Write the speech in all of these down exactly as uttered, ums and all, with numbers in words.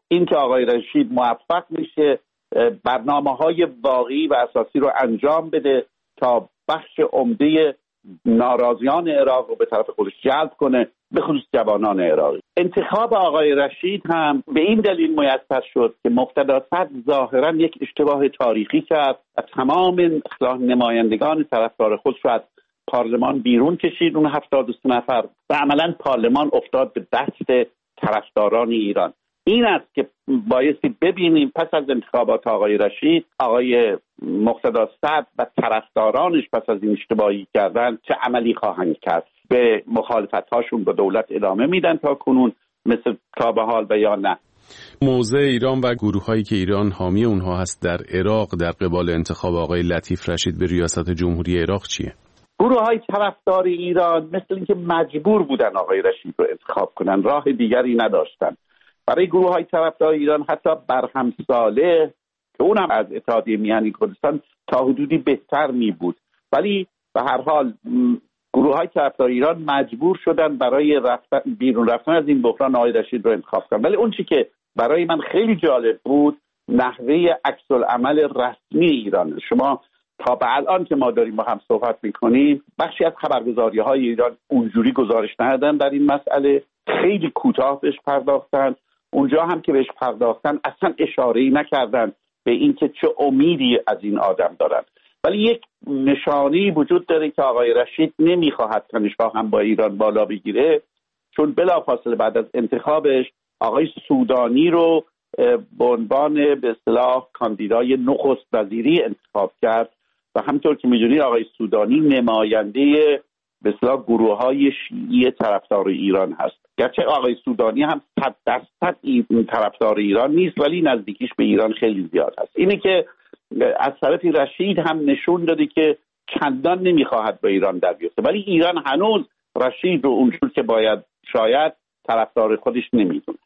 این که آقای رشید موفق میشه برنامه‌های واقعی و اساسی رو انجام بده تا بخش عمده ناراضیان عراق رو به طرف خودش جلب کنه، به خصوص جوانان عراقی. انتخاب آقای رشید هم به این دلیل میسر شد که مقتدا صدر ظاهرا یک اشتباه تاریخی کرد و تمام نمایندگان طرفدار خودش رو از پارلمان بیرون کشید، اون هفتاد و سه نفر، و عملا پارلمان افتاد به دست طرفداران ایران. این است که بایستی ببینیم پس از انتخابات آقای رشید، آقای مقتدا صدر و طرفدارانش پس از این اشتباهی کردن چه عملی خواهند کرد. به مخالفت‌هاشون با دولت ادامه میدن تا کنون مثل تا به حال و یا نه؟ موضع ایران و گروه‌هایی که ایران حامی اونها هست در عراق در قبال انتخاب آقای لطیف رشید به ریاست جمهوری عراق چیه؟ گروه‌های طرفدار ایران مثل اینکه مجبور بودن آقای رشید رو انتخاب کنن، راه دیگری نداشتن. برای گروه‌های طرفدار ایران حتی برهم صالح که اونم از اتحادیه میهنی کردستان تا حدودی بهتر می بود، ولی به هر حال گروه‌های طرفدار ایران مجبور شدن برای رفتن بیرون رفتن از این بحران آقای رشید رو انتخاب کنن. ولی اون چی که برای من خیلی جالب بود نحوه عکس العمل رسمی ایران. شما تا به الان که ما داریم با هم صحبت میکنیم بخشی از خبرگزاری‌های ایران اونجوری گزارش ندادن در این مسئله، خیلی کوتاه بهش پرداختن. اونجا هم که بهش پرداختن اصلا اشاره‌ای نکردن به اینکه چه امیدی از این آدم دارن. ولی یک نشانی وجود داره که آقای رشید نمیخواهد تنش‌ها هم با ایران بالا بگیره، چون بلافاصله بعد از انتخابش آقای سودانی رو به عنوان به اصطلاح کاندیدای نخست وزیری انتخاب کرد و همطور که می‌دونید آقای سودانی نماینده به اصطلاح گروه‌های شیعی طرفدار ایران هست. گرچه آقای سودانی هم صد درصد این طرفدار ایران نیست ولی نزدیکیش به ایران خیلی زیاد هست. اینه که از طرف رشید هم نشون داده که چندان نمیخواهد به ایران در بیفته، ولی ایران هنوز رشید رو اونجور که باید شاید طرفدار خودش نمیدونه.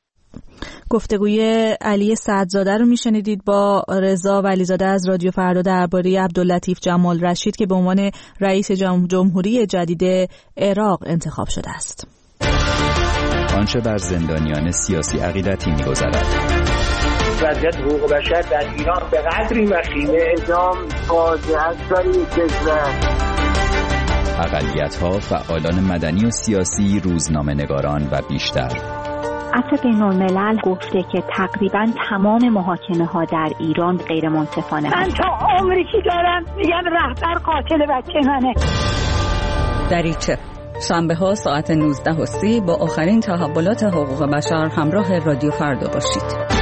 گفتگوی علی سعدزاده رو میشنیدید با رضا ولیزاده از رادیو فردا درباره عبداللطیف جمال رشید که به عنوان رئیس جمهوری جدید عراق انتخاب شده است. آنچه بر زندانیان سیاسی عقیدتی می‌گذرد. وضعیت حقوق بشر در ایران به قدری وخیمه، اعدام فاجعه است برای کشور. اقلیت‌ها، فعالان مدنی و سیاسی، روزنامه‌نگاران و بیشتر. عفو بین‌الملل گفته که تقریباً تمام محاکمه‌ها در ایران غیر منصفانه من تا عمری که دارم میگم رهبر قاتل بچه منه. دریچه شنبه ها ساعت نوزده و سی با آخرین تحولات حقوق بشر همراه رادیو فردا باشید.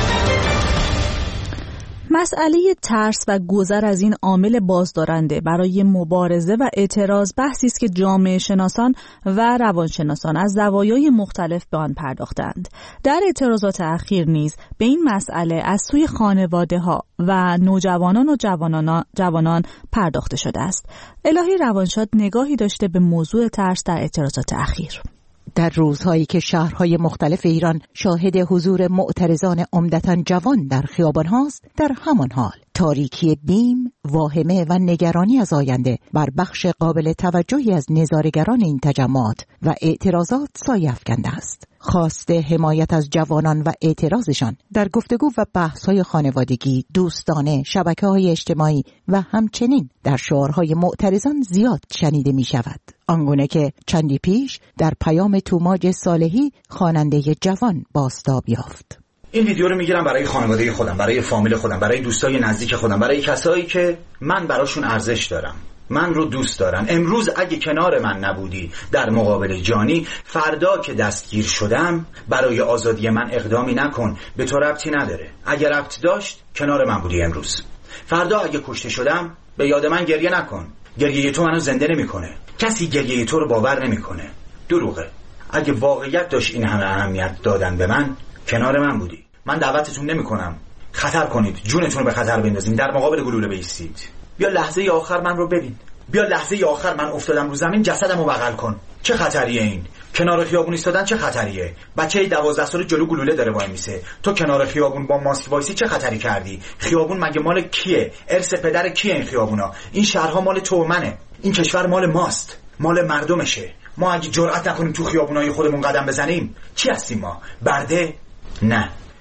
مسئله ترس و گذر از این عامل بازدارنده برای مبارزه و اعتراض بحثی است که جامعه شناسان و روانشناسان از زوایای مختلف به آن پرداختند. در اعتراضات اخیر نیز به این مسئله از سوی خانواده‌ها و نوجوانان و جوانان جوانان پرداخته شده است. الهی روانشاد نگاهی داشته به موضوع ترس در اعتراضات اخیر. در روزهایی که شهرهای مختلف ایران شاهد حضور معترضان عمدتاً جوان در خیابان هاست، در همان حال تاریکی بیم، واهمه و نگرانی از آینده بر بخش قابل توجهی از نظاره‌گران این تجمعات و اعتراضات سایه افکنده است. خواست حمایت از جوانان و اعتراضشان در گفتگو و بحث‌های خانوادگی، دوستانه، شبکه‌های اجتماعی و همچنین در شعارهای معترضان زیاد شنیده می‌شود. آنگونه که چندی پیش در پیام توماج صالحی خواننده جوان بازتاب یافت. این ویدیو رو میگیرم برای خانواده خودم، برای فامیل خودم، برای دوستای نزدیک خودم، برای کسایی که من براشون ارزش دارم، من رو دوست دارن. امروز اگه کنار من نبودی در مقابل جانی، فردا که دستگیر شدم برای آزادی من اقدامی نکن، به تو ربطی نداره. اگه ربط داشت کنار من بودی امروز. فردا اگه کشته شدم به یاد من گریه نکن، گریه تو منو زنده نمیکنه. کسی گریه تو رو باور نمیکنه، دروغه. اگه واقعیت داشت این همه اهمیت دادن به من، کنار من بودی. من دعوتتون نمیکنم خطر کنید، جونتون رو به خطر بندازین، در مقابل گلوله بایستید. بیا لحظه ی آخر من رو ببین، بیا لحظه ی آخر من افتادم رو زمین، جسدمو بغل کن. چه خطریه این؟ کنار خیابون ایستادن چه خطریه؟ بچه‌ی دوازده ساله جلو گلوله داره وای میسه، تو کنار خیابون با ماسک وایسی چه خطری کردی؟ خیابون مگه مال کیه؟ ارث پدر کیه این خیابونا؟ این شهرها مال تو و منه، این کشور مال ماست، مال مردمشه. ما اگه جرأت نکنیم تو خیابونای خودمون قدم بزنیم چی هستیم ما؟ برده؟ نه.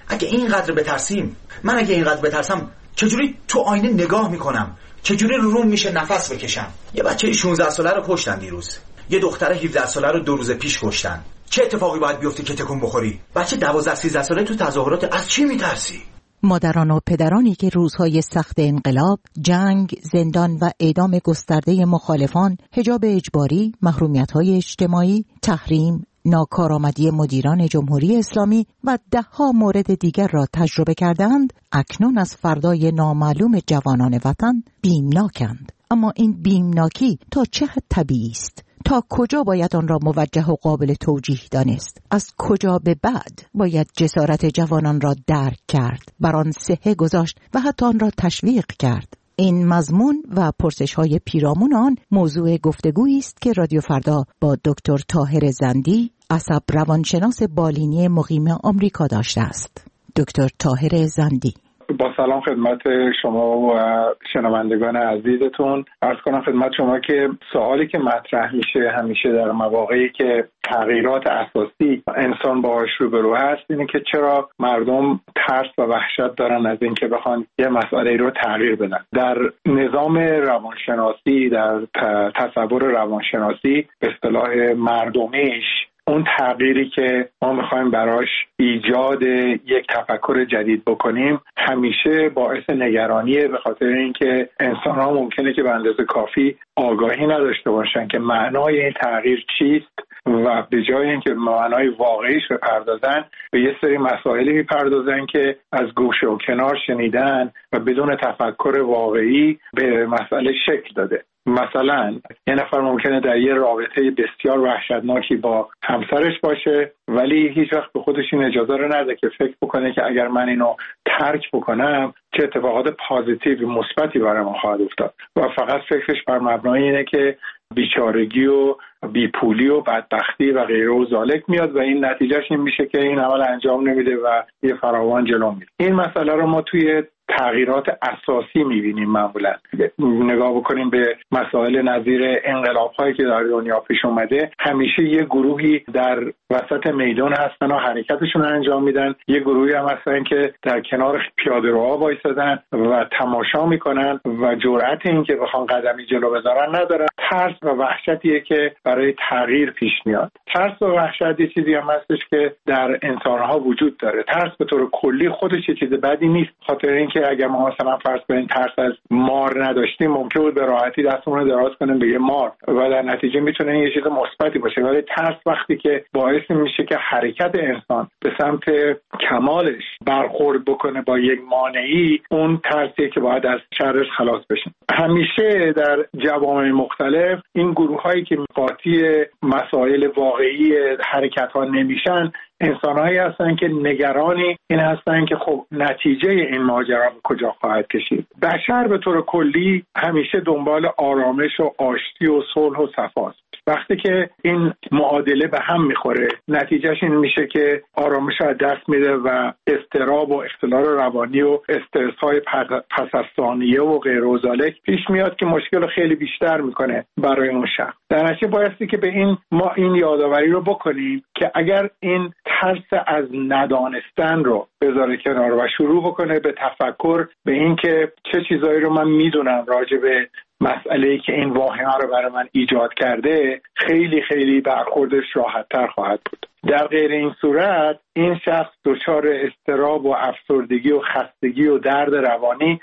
اگه اینقدر بترسیم، من اگه اینقدر بترسم چجوری تو آینه نگاه میکنم؟ چجوری رو روم میشه نفس بکشم؟ یه بچه شانزده ساله رو کشتن دیروز، یه دختر هفده ساله رو دو روز پیش کشتن. چه اتفاقی باید بیفته که تکون بخوری؟ بچه دوازده سیزده ساله تو تظاهرات، از چی میترسی؟ مادران و پدرانی که روزهای سخت انقلاب، جنگ، زندان و اعدام گسترده مخالفان، حجاب اجباری، محرومیت‌های اجتماعی، تحریم، ناکارآمدی مدیران جمهوری اسلامی و ده‌ها مورد دیگر را تجربه کردند، اکنون از فردای نامعلوم جوانان وطن بیمناکند. اما این بیمناکی تا چه حد طبیعی است؟ تا کجا باید آن را موجه و قابل توجیه دانست؟ از کجا به بعد باید جسارت جوانان را درک کرد، بر آن صحه گذاشت و حتی آن را تشویق کرد؟ این مضمون و پرسش‌های پیرامون آن موضوع گفتگویی است که رادیو فردا با دکتر طاهر زندی، عصب روانشناس بالینی مقیم آمریکا داشته است. دکتر طاهر زندی: با سلام خدمت شما و شنوندگان عزیزتون. عرض کنم خدمت شما که سوالی که مطرح میشه همیشه در مواقعی که تغییرات اساسی انسان باهاش روبرو هست اینه که چرا مردم ترس و وحشت دارن از اینکه بخوان یه مسئله رو تغییر بدن. در نظام روانشناسی، در تصور روانشناسی به اصطلاح مردمیش، اون تغییری که ما میخوایم براش ایجاد یک تفکر جدید بکنیم همیشه باعث نگرانیه، به خاطر اینکه انسان‌ها ممکنه که به اندازه کافی آگاهی نداشته باشن که معنای این تغییر چیست و به جای اینکه معنای واقعیش بپردازن به یه سری مسائلی میپردازن که از گوشه و کنار شنیدن و بدون تفکر واقعی به مسئله شکل داده. مثلا یه نفر ممکنه در یه رابطه بسیار وحشتناکی با همسرش باشه ولی هیچ وقت به خودش این اجازه رو نده که فکر بکنه که اگر من اینو ترک بکنم چه اتفاقات پازیتیو مثبتی برای من خواهد افتاد و فقط فکرش بر مبنای اینه که بیچارگی و بیپولی و بدبختی و غیره و ذالک میاد و این نتیجهش این میشه که این عمل انجام نمیده و یه فراوان جلو میره. این مسئله رو ما توی تغییرات اساسی میبینیم. معمولا نگاه بکنیم به مسائل نظیر انقلاب‌هایی که در دنیا پیش اومده، همیشه یه گروهی در وسط میدان هستن و حرکتشون انجام میدن، یه گروهی هم هستن که در کنار پیاده‌روها وایسادن و تماشا میکنن و جرأت این که بخوان قدمی جلو بذارن ندارن. ترس و وحشتیه که برای تغییر پیش میاد. ترس و وحشت یه چیزی هم هستش که در انسان‌ها وجود داره. ترس به طور کلی خودش یه چیز بدی نیست، خاطر اینکه اگر ما مثلا فرض کنیم ترس از مار نداشتیم ممکن بود به راحتی دستمون رو دراز کنیم به یه مار و در نتیجه میتونه یه چیز مثبتی باشه. ولی ترس وقتی که باعث میشه که حرکت انسان به سمت کمالش برخورد بکنه با یک مانعی، اون ترسیه که باید از شرش خلاص بشیم. همیشه در جوامع مختلف این گروه‌هایی که قاطی مسائل واقعی حرکت‌ها نمیشن انسان‌هایی هستن که نگرانی این هستن که خب نتیجه این ماجرا به کجا خواهد کشید. بشر به طور کلی همیشه دنبال آرامش و آشتی و صلح و صفاست. وقتی که این معادله به هم میخوره نتیجهش این میشه که آرامش رو از دست میده و اضطراب و اختلال روانی و استرس‌های پس از ثانیه و غیر و ذالک پیش میاد که مشکل رو خیلی بیشتر میکنه برای اون شخص. در نتیجه بایستی که به این ما این یادآوری رو بکنیم که اگر این ترس از ندانستن رو بذاره کنار و شروع بکنه به تفکر به این که چه چیزایی رو من میدونم راجع به مسئله‌ای که این واقعه رو برای من ایجاد کرده، خیلی خیلی برخوردش راحت‌تر خواهد بود. در غیر این صورت این شخص دچار اضطراب و افسردگی و خستگی و درد روانی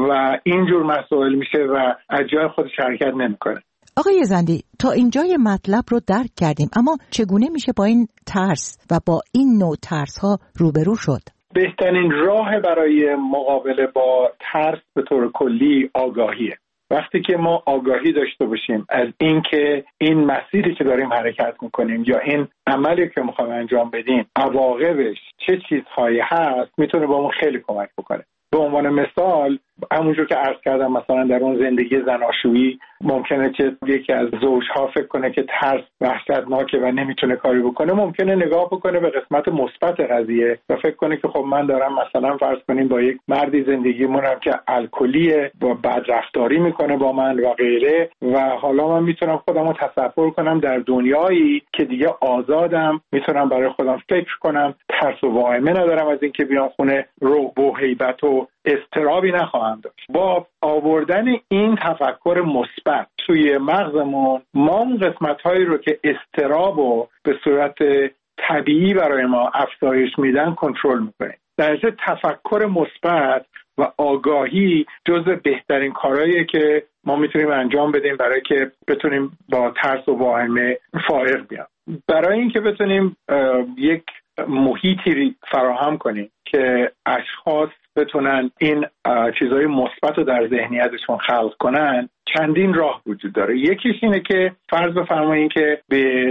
و اینجور مسائل میشه و از جای خودش حرکت نمی‌کنه. آقای زندی، تا اینجای مطلب رو درک کردیم، اما چگونه میشه با این ترس و با این نوع ترس‌ها روبرو شد؟ بهترین راه برای مقابله با ترس به طور کلی آگاهیه. وقتی که ما آگاهی داشته باشیم از این که این مسیری که داریم حرکت میکنیم یا این عملی که میخوایم انجام بدیم عواقبش چه چیزهایی هست، میتونه با ما خیلی کمک بکنه. به عنوان مثال همونجور که عرض کردم مثلا در اون زندگی زناشویی ممکنه که یکی از زوجها فکر کنه که ترس وحشتناکه و نمیتونه کاری بکنه، ممکنه نگاه بکنه به قسمت مثبت قضیه و فکر کنه که خب من دارم مثلا فرض کنیم با یک مردی زندگی مونم که الکلیه و بدرفتاری میکنه با من و غیره و حالا من میتونم خودم رو تصور کنم در دنیایی که دیگه آزادم، میتونم برای خودم فکر کنم، ترس و واهمه ندارم از اینکه بیام خونه، رعب و هیبت و اضطرابی نخواهم داشت. با آوردن این تفکر مثبت توی مغزمون ما اون قسمت‌هایی رو که اضطراب رو به صورت طبیعی برای ما افزایش میدن کنترل میکنیم. در نتیجه تفکر مثبت و آگاهی جزو بهترین کارهاییه که ما میتونیم انجام بدیم برای که بتونیم با ترس و واهمه فائق بیام. برای اینکه بتونیم یک محیطی فراهم کنیم که اشخاص بتونن این چیزهای مثبت رو در ذهنیتشون خلق کنن، چندین راه وجود داره. یکیش اینه که فرض بفرمایید که به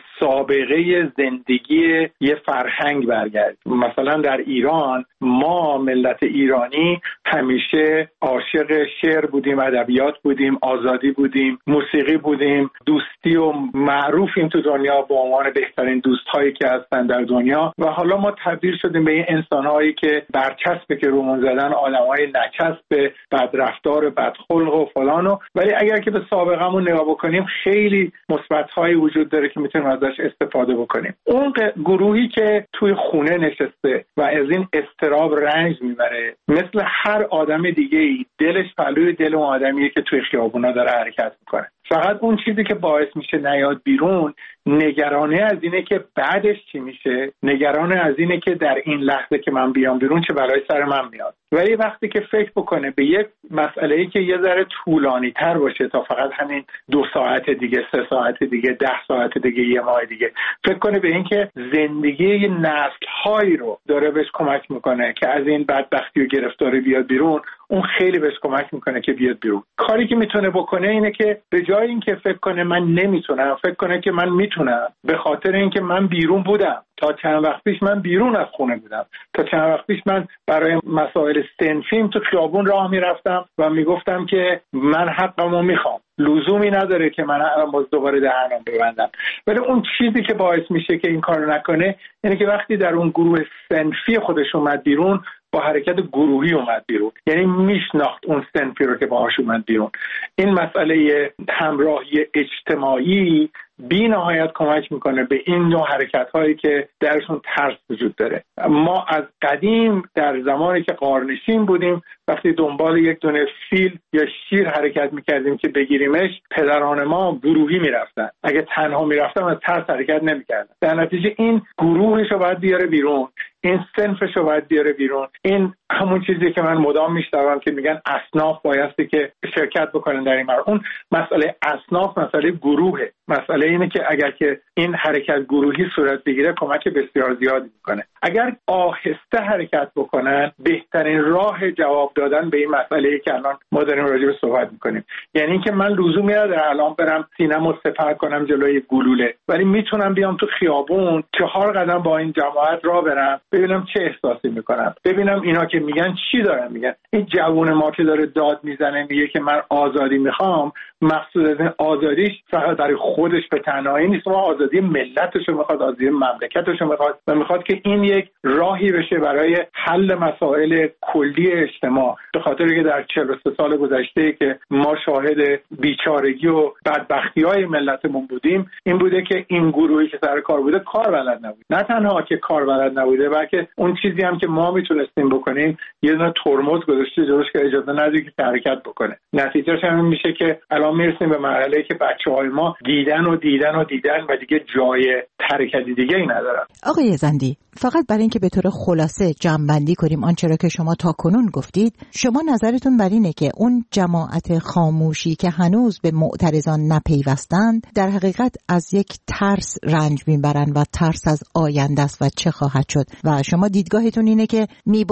سابقه زندگی یه فرهنگ برگردیم. مثلا در ایران ما ملت ایرانی همیشه عاشق شعر بودیم، ادبیات بودیم، آزادی بودیم، موسیقی بودیم، دوستی و معروفیم تو دنیا به عنوان بهترین دوست‌هایی که هستن در دنیا و حالا ما تبدیل شدیم به این انسان‌هایی که برچسبه که رومون زدن آدم‌های نچسب، بدرفتار، بدخلق و فلان و ولی اگر که به سابقه‌مون نگاه بکنیم خیلی مثبت‌هایی وجود داره که میتونیم ازش استفاده بکنیم. اون گروهی که توی خونه نشسته و از این اضطراب رنج میبره، مثل هر آدم دیگه‌ای دلش پهلوی دل اون آدمیه که توی خیابونا داره حرکت میکنه. فقط اون چیزی که باعث میشه نیاد بیرون، نگرانه از اینه که بعدش چی میشه، نگرانه از اینه که در این لحظه که من بیام بیرون چه بلایی سر من میاد. ولی وقتی که فکر بکنه به یک مسئله‌ای که یه ذره طولانی تر باشه تا فقط همین دو ساعت دیگه، سه ساعت دیگه، ده ساعت دیگه، یه ماه دیگه، فکر کنه به این که زندگی نسل‌هایی رو داره بهش کمک میکنه که از این بدبختی و گرفتاری بیاد بیرون، اون خیلی بهش کمک میکنه که بیاد بیرون. کاری که میتونه بکنه اینه که به جای اینکه فکر کنه من نمیتونم، فکر کنه که من میتونم، به خاطر اینکه من بیرون بودم. تا چند وقت پیش من بیرون از خونه بودم. تا چند وقت پیش من برای مسائل صنفیم تو خیابون راه میرفتم و میگفتم که من حقمو میخوام. لزومی نداره که من الان باز دوباره دهنم ببندم. ولی اون چیزی که باعث میشه که این کارو نکنه اینه که وقتی در اون گروه صنفی خودش اومد بیرون، با حرکت گروهی اومد بیرون، یعنی میشناخت اون صنفی رو که باهاش اومد بیرون. این مسئله همراهی اجتماعی بی نهایت کمک میکنه به این نوع حرکت هایی که درشون ترس وجود داره. ما از قدیم در زمانی که غارنشین بودیم، وقتی دنبال یک دونه فیل یا شیر حرکت میکردیم که بگیریمش، پدران ما گروهی میرفتن. اگه تنها میرفتن از ترس حرکت نمیکردن. در نتیجه این گروهش رو باید بیاره بیرون، این صنفش رو باید بیاره بیرون. این همون چیزی که من مدام میشنوم که میگن اصناف بایستی که شرکت بکنن در این مورد. اون مسئله اصناف مسئله گروهه. مسئله اینه که اگر که این حرکت گروهی صورت بگیره کمک بسیار زیادی میکنه. اگر آهسته حرکت بکنن، بهترین راه جواب دادن به این مسئله که الان ما داریم راجع به صحبت میکنیم. یعنی اینکه من لزومی نداره الان برم سینه‌مو سپر کنم جلوی گلوله، ولی میتونم بیام تو خیابون چهار قدم با این جماعت راه برم، ببینم چه احساسی میکنم، ببینم اینا که میگن چی دارن میگن. این جوون ما که داره داد میزنه میگه که من آزادی میخوام، مقصود از این آزادیش فقط برای خودش به تنهایی نیست، ما آزادی ملتش رو میخواد، آزادی مملکتش رو میخواد و میخواد که این یک راهی بشه برای حل مسائل کلی اجتماع. به خاطر که در چهل و سه سال گذشته که ما شاهد بیچارگی و بدبختی‌های ملتمون بودیم، این بوده که این گروهی که سر کار بوده کار بلد نبود. نه تنها که کار بلد نبوده، بلکه اون چیزی هم که ما میتونستیم بکنیم یه دونه ترمز گذاشته جلوش که اجازه نده که حرکت بکنه. نتیجهش همین میشه که الان میرسیم به مرحله که بچه‌های ما دیدن و دیدن و دیدن و دیگه جای حرکتی دیگه ای ندارن. آقای زندی، فقط برای اینکه به طور خلاصه جمع‌بندی کنیم آنچه را که شما تا کنون گفتید، شما نظرتون بر اینه که اون جماعت خاموشی که هنوز به معترضان نپیوستند در حقیقت از یک ترس رنج میبرن و ترس از آینده است و چه خواهد شد، و شما دیدگاهتون اینه که میباید به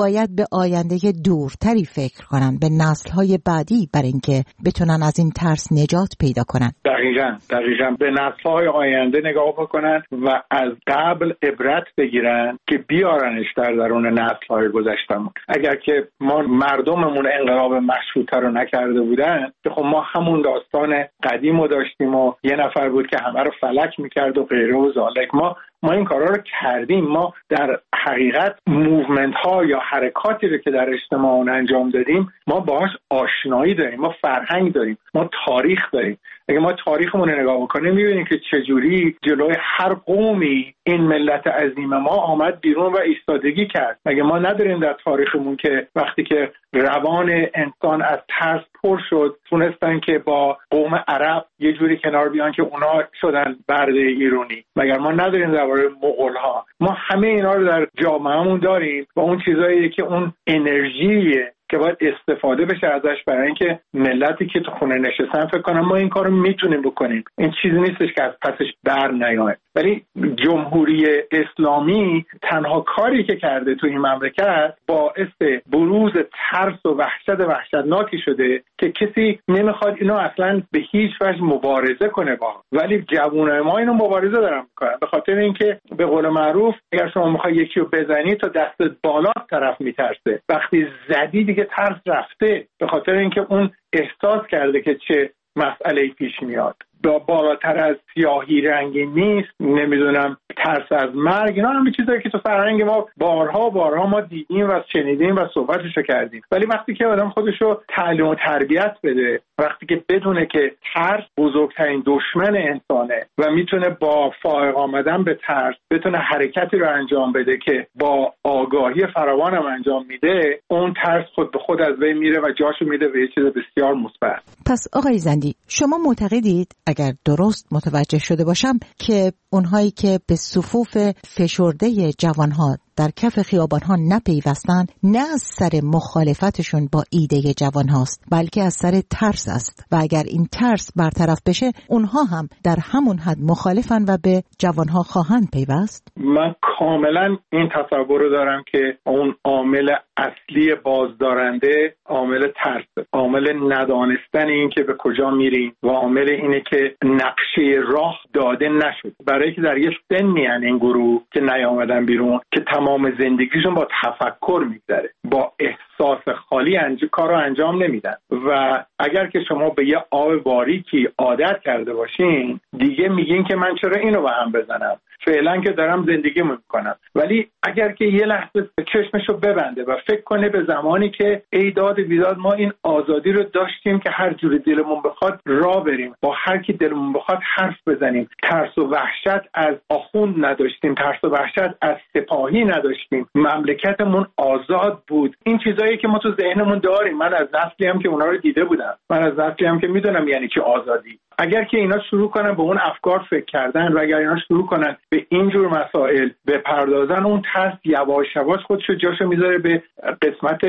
آینده دورتری فکر کنن، به نسل‌های بعدی، برای اینکه بتونن از این ترس نجات پیدا کنن. دقیقاً دقیقاً به نسل‌های آینده نگاه بکنن و از قبل عبرت بگیرن که بیارنش در درون نسل‌های گذشته‌مون. اگر که ما مردممون انقلاب مشروطه رو نکرده بودن، خب ما همون داستان قدیمو داشتیم و یه نفر بود که همه رو فلک می‌کرد و غیره و ذالک. ما ما این کارا رو کردیم. ما در حقیقت موومنت ها یا حرکاتی رو که در اجتماع انجام دادیم ما باهاش آشنایی داریم، ما فرهنگ داریم، ما تاریخ داریم. اگه ما تاریخمون رو نگاه بکنیم می‌بینیم که چجوری جلوی هر قومی این ملت عظیم ما آمد بیرون و ایستادگی کرد. مگه ما نداریم در تاریخمون که وقتی که روان انسان از ترس پر شد تونستن که با قوم عرب یه جوری کنار بیان که اونا شدن برده ایرانی؟ مگر ما نداریم درباره مغول‌ها؟ ما همه اینا رو در جامعهمون داریم و اون چیزاییه که اون انرژیه که باید استفاده بشه ازش برای اینکه ملتی که تو خونه نشستن فکر کنن ما این کارو میتونیم بکنیم. این چیزی نیستش که از پسش بر نیاد. ولی جمهوری اسلامی تنها کاری که کرده تو این مملکت باعث بروز ترس و وحشت وحشتناکی شده که کسی نمیخواد اینو اصلا به هیچ وجه مبارزه کنه با. ولی جوانای ما اینو مبارزه دارن میکنن، به خاطر اینکه به قول معروف اگر شما میخوای یکی رو بزنی تا دستت بالا طرف میترسه، وقتی زدی دیگه ترس رفته، به خاطر اینکه اون احساس کرده که چه مسئله پیش میاد. با بالاتر از سیاهی رنگی نیست، نمیدونم ترس از مرگ، اینا همه چیزایی که تو فرهنگ ما بارها بارها ما دیدیم و شنیدیم و صحبتشو کردیم. ولی وقتی که آدم خودشو تعلیم و تربیت بده، وقتی که بدونه که ترس بزرگترین دشمن انسانه و میتونه با فائق آمدن به ترس بتونه حرکتی رو انجام بده که با آگاهی فراوان هم انجام میده، اون ترس خود به خود از بین میره و جاشو میده به یه چیز بسیار مثبت. پس آقای زندی، شما معتقدید، اگر درست متوجه شده باشم، که اونهایی که به صفوف فشرده جوانها در کف خیابانها نپیوستن نه از سر مخالفتشون با ایده جوانهاست، بلکه از سر ترس است و اگر این ترس برطرف بشه اونها هم در همون حد مخالفن و به جوانها خواهند پیوست؟ من کاملا این تصور رو دارم که اون عامل اصلی بازدارنده عامل ترس، عامل ندانستن این که به کجا میریم و عامل اینه که نقشه راه داده نشد. برای که در یه سنی ان این گروه که نیامدن بیرون که تمام زندگیشون با تفکر میگذره، با احساس خالی انج... کارو انجام نمیدن و اگر که شما به یه آب باریکی عادت کرده باشین دیگه میگین که من چرا اینو به هم بزنم، فعلا که دارم زندگی میکنم. ولی اگر که یه لحظه چشمشو ببنده و فکر کنه به زمانی که ای داد بیداد ما این آزادی رو داشتیم که هر جوری دلمون بخواد راه بریم، با هر کی دلمون بخواد حرف بزنیم، ترس و وحشت از آخوند نداشتیم، ترس و وحشت از سپاهی نداشتیم، مملکتمون آزاد بود. این چیزایی که ما تو ذهنمون داریم. من از نسلی هم که اونا رو دیده بودم، من از نسلی هم که میدونم یعنی چی آزادی. اگر که اینا شروع کنن به اون افکار فکر کردن و اگر اینا شروع کنن به اینجور مسائل بپردازن، اون ترس یواش یواش خودشو جاشو میذاره به قسمت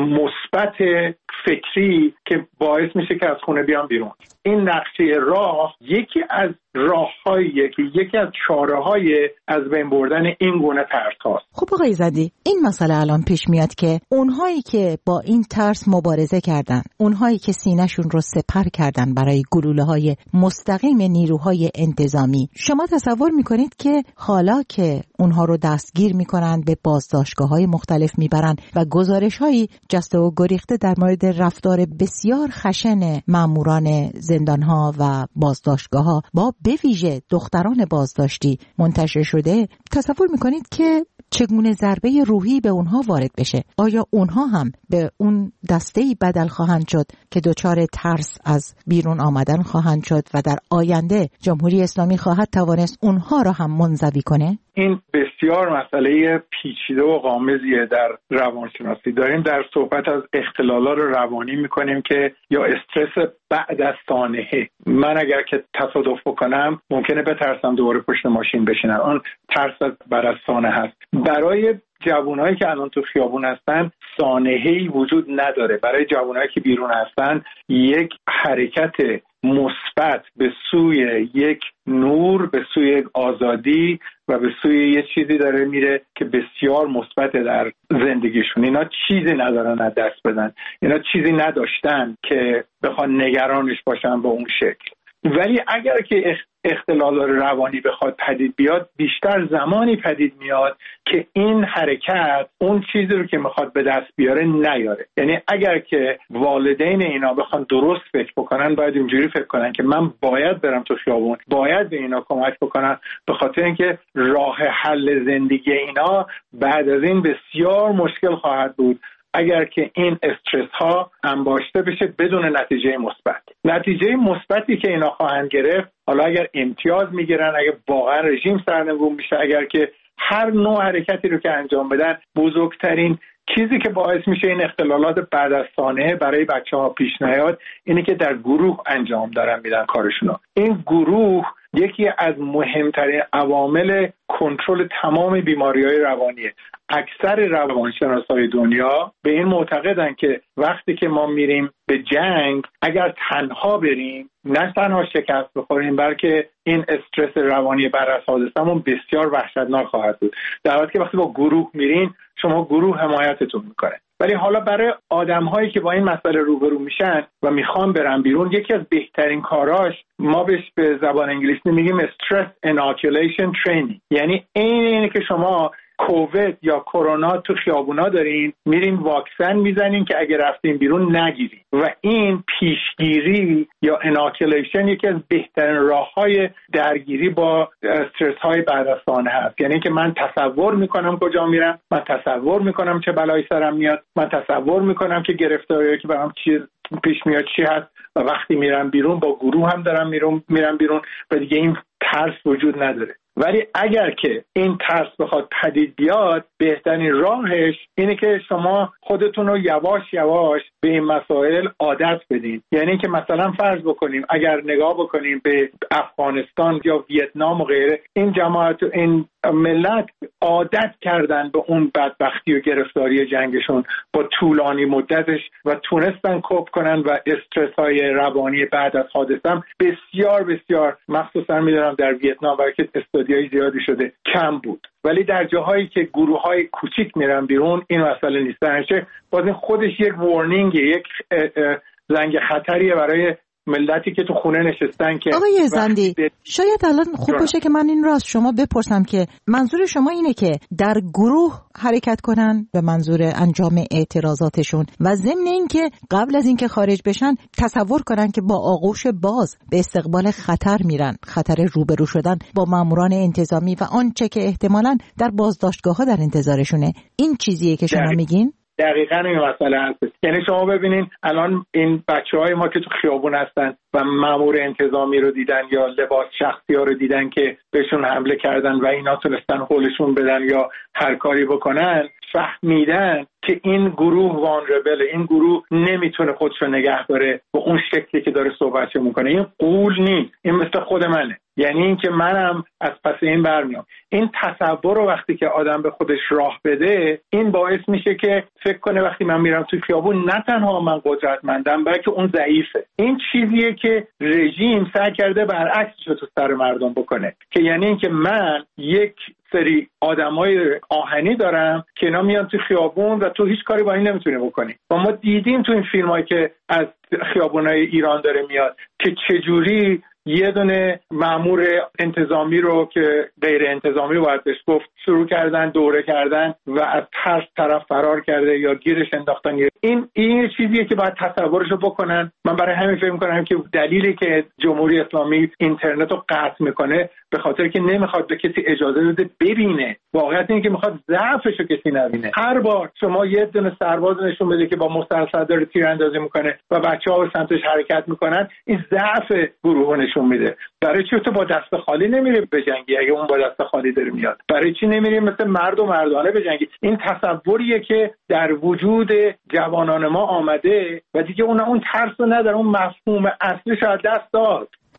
مثبت فکری که باعث میشه که از خونه بیان بیرون. این نقشه راه یکی از راه‌هاییه که یکی از چاره‌های از بین بردن این گونه ترس هاست. خب آقای زدی، این مسئله الان پیش میاد که اونهایی که با این ترس مبارزه کردن، اونهایی که سینه‌شون رو سپر کردن برای گلوله‌های مستقیم نیروهای انتظامی، شما تصور میکنید که حالا که اونها رو دستگیر میکنن، به بازداشتگاه‌های مختلف میبرن و گزارش‌هایی جسته و گریخته در مورد رفتار بسیار خشن ماموران زندان‌ها و بازداشتگاه‌ها با به ویژه دختران بازداشتی منتشر شده، تصور میکنید که چگونه ضربه روحی به اونها وارد بشه؟ آیا اونها هم به اون دسته‌ای بدل خواهند شد که دچار ترس از بیرون آمدن خواهند شد و در آینده جمهوری اسلامی خواهد توانست اونها را هم منزوی کنه؟ این بسیار مسئله پیچیده و غامضیه در روانشناسی. داریم در صحبت از اختلالات روانی میکنیم که یا استرس بعد از سانحه. من اگر که تصادف بکنم ممکنه بترسم دوباره پشت ماشین بشینم، اون ترس از بعد از سانحه هست. برای جوانایی که الان تو خیابون هستن سانحه‌ای وجود نداره. برای جوانایی که بیرون هستن یک حرکت مثبت به سوی یک نور، به سوی آزادی و به سوی یه چیزی داره میره که بسیار مثبت در زندگیشون. اینا چیزی ندارن از دست بدن، اینا چیزی نداشتن که بخوان نگرانش باشن به اون شکل. ولی اگر که اختلال روانی بخواد پدید بیاد، بیشتر زمانی پدید میاد که این حرکت اون چیزی رو که میخواد به دست بیاره نیاره. یعنی اگر که والدین اینا بخوان درست فکر بکنن، باید اینجوری فکر کنن که من باید برم تو خیابون، باید به اینا کمک بکنم، به خاطر اینکه راه حل زندگی اینا بعد از این بسیار مشکل خواهد بود اگر که این استرس ها انباشته بشه بدون نتیجه مثبت. نتیجه مثبتی که اینا خواهند گرفت، حالا اگر امتیاز میگیرن، اگر واقعا رژیم سرنگون میشه، اگر که هر نوع حرکتی رو که انجام بدن، بزرگترین چیزی که باعث میشه این اختلالات بعد از سانحه برای بچه‌ها پیش نیاد اینه که در گروه انجام دارن میدن کارشونو. این گروه یکی از مهمترین عوامل کنترل تمام بیماری‌های روانیه. اکثر روانشناسای دنیا به این معتقدن که وقتی که ما میریم به جنگ، اگر تنها بریم نه تنها شکست بخوریم، بلکه این استرس روانی بعد از حادثه‌مون بسیار وحشتناک خواهد بود. در حالی که وقتی با گروه میرین، شما گروه حمایتتون میکنه. ولی حالا برای آدم‌هایی که با این مسئله روبرو میشن و میخوان برن بیرون، یکی از بهترین کاراش، ما بهش به زبان انگلیسی میگیم stress inoculation training. یعنی این اینه که شما کووید یا کرونا تو خیابونا دارین، میرین واکسن میزنین که اگه رفتین بیرون نگیرین. و این پیشگیری یا اناکولیشن یکی از بهترین راه‌های درگیری با استرس های بعد از سانحه هست. یعنی که من تصور میکنم کجا میرم، من تصور میکنم چه بلایی سرم میاد، من تصور میکنم که گرفتاری که برام چیز پیش میاد چی هست، و وقتی میرم بیرون با گروه هم دارم میرم میرم بیرون و دیگه این ترس وجود نداره. ولی اگر که این ترس بخواد پدید بیاد، بهترین راهش اینه که شما خودتون رو یواش یواش به این مسائل عادت بدین. یعنی که مثلا فرض بکنیم اگر نگاه بکنیم به افغانستان یا ویتنام و غیره، این جماعت این ملت عادت کردن به اون بدبختی و گرفتاری جنگشون با طولانی مدتش و تونستن کوپ کنن و استرس های روانی بعد از حادثه بسیار بسیار، مخصوصا میدونم در ویتنام برای که استادیای زیادی شده، کم بود. ولی در جاهایی که گروه های کوچیک میرن بیرون این مسئله نیست. درنچه باز این خودش یک وارنینگه، یک زنگ خطریه برای ملتی که تو خونه نشستن. که آقای زندی ب... شاید الان خوب باشه که من این رو از شما بپرسم که منظور شما اینه که در گروه حرکت کنن به منظور انجام اعتراضاتشون و ضمن این که قبل از اینکه خارج بشن تصور کنن که با آغوش باز به استقبال خطر میرن، خطر روبرو شدن با ماموران انتظامی و آنچه که احتمالاً در بازداشتگاه‌ها در انتظارشونه. این چیزیه که شما میگین؟ دقیقاً این مسئله هست. یعنی شما ببینین الان این بچه‌های ما که تو خیابون هستن و مأمور انتظامی رو دیدن یا لباس شخصی‌ها رو دیدن که بهشون حمله کردن و اینا تونستن هولشون بدن یا هر کاری بکنن، فهمیدن که این گروه وانربل، این گروه نمیتونه خودشو نگه داره به اون شکلی که داره صحبتشو میکنه. این قول نیست، این مثل خود منه. یعنی این که منم از پس این برمیام. این تصور رو وقتی که آدم به خودش راه بده، این باعث میشه که فکر کنه وقتی من میرم توی خیابون نه تنها من قدرتمندم بلکه اون ضعیفه. این چیزیه که رژیم سعی کرده برعکسش رو تو سر مردم بکنه، که یعنی این که من یک سری آدمای آهنی دارم که اینا میان تو خیابون و تو هیچ کاری با این نمیتونی بکنی. و ما دیدیم تو این فیلمایی که از خیابونای ایران داره میاد که چجوری یه دونه مأمور انتظامی رو که غیر انتظامی باید بهش گفت شروع کردن دوره کردن و از ترس طرف فرار کرده یا گیرش انداختن. این این چیزیه که باید تصورشو بکنن. من برای همین فکر می‌کنم که دلیلی که جمهوری اسلامی اینترنت رو قطع میکنه به خاطر که نمیخواد به کسی اجازه بده ببینه. واقعیت اینه که میخواد ضعفشو کسی نبینه. هر بار شما یه دونه سرباز نشون بده که با مسلسل داره تیراندازی میکنه و بچه‌ها به سمتش حرکت میکنن، این ضعف گروه نشون میده. برای چی تو با دست خالی نمیری بجنگی؟ اگه اون با دست خالی داره میاد، برای چی نمیری مثل مرد و مردانه بجنگی؟ این تصوریه که در وجود جوانان ما آمده و دیگه اون اون ترس رو نداره، اون مفهوم اصلیش از دست داد.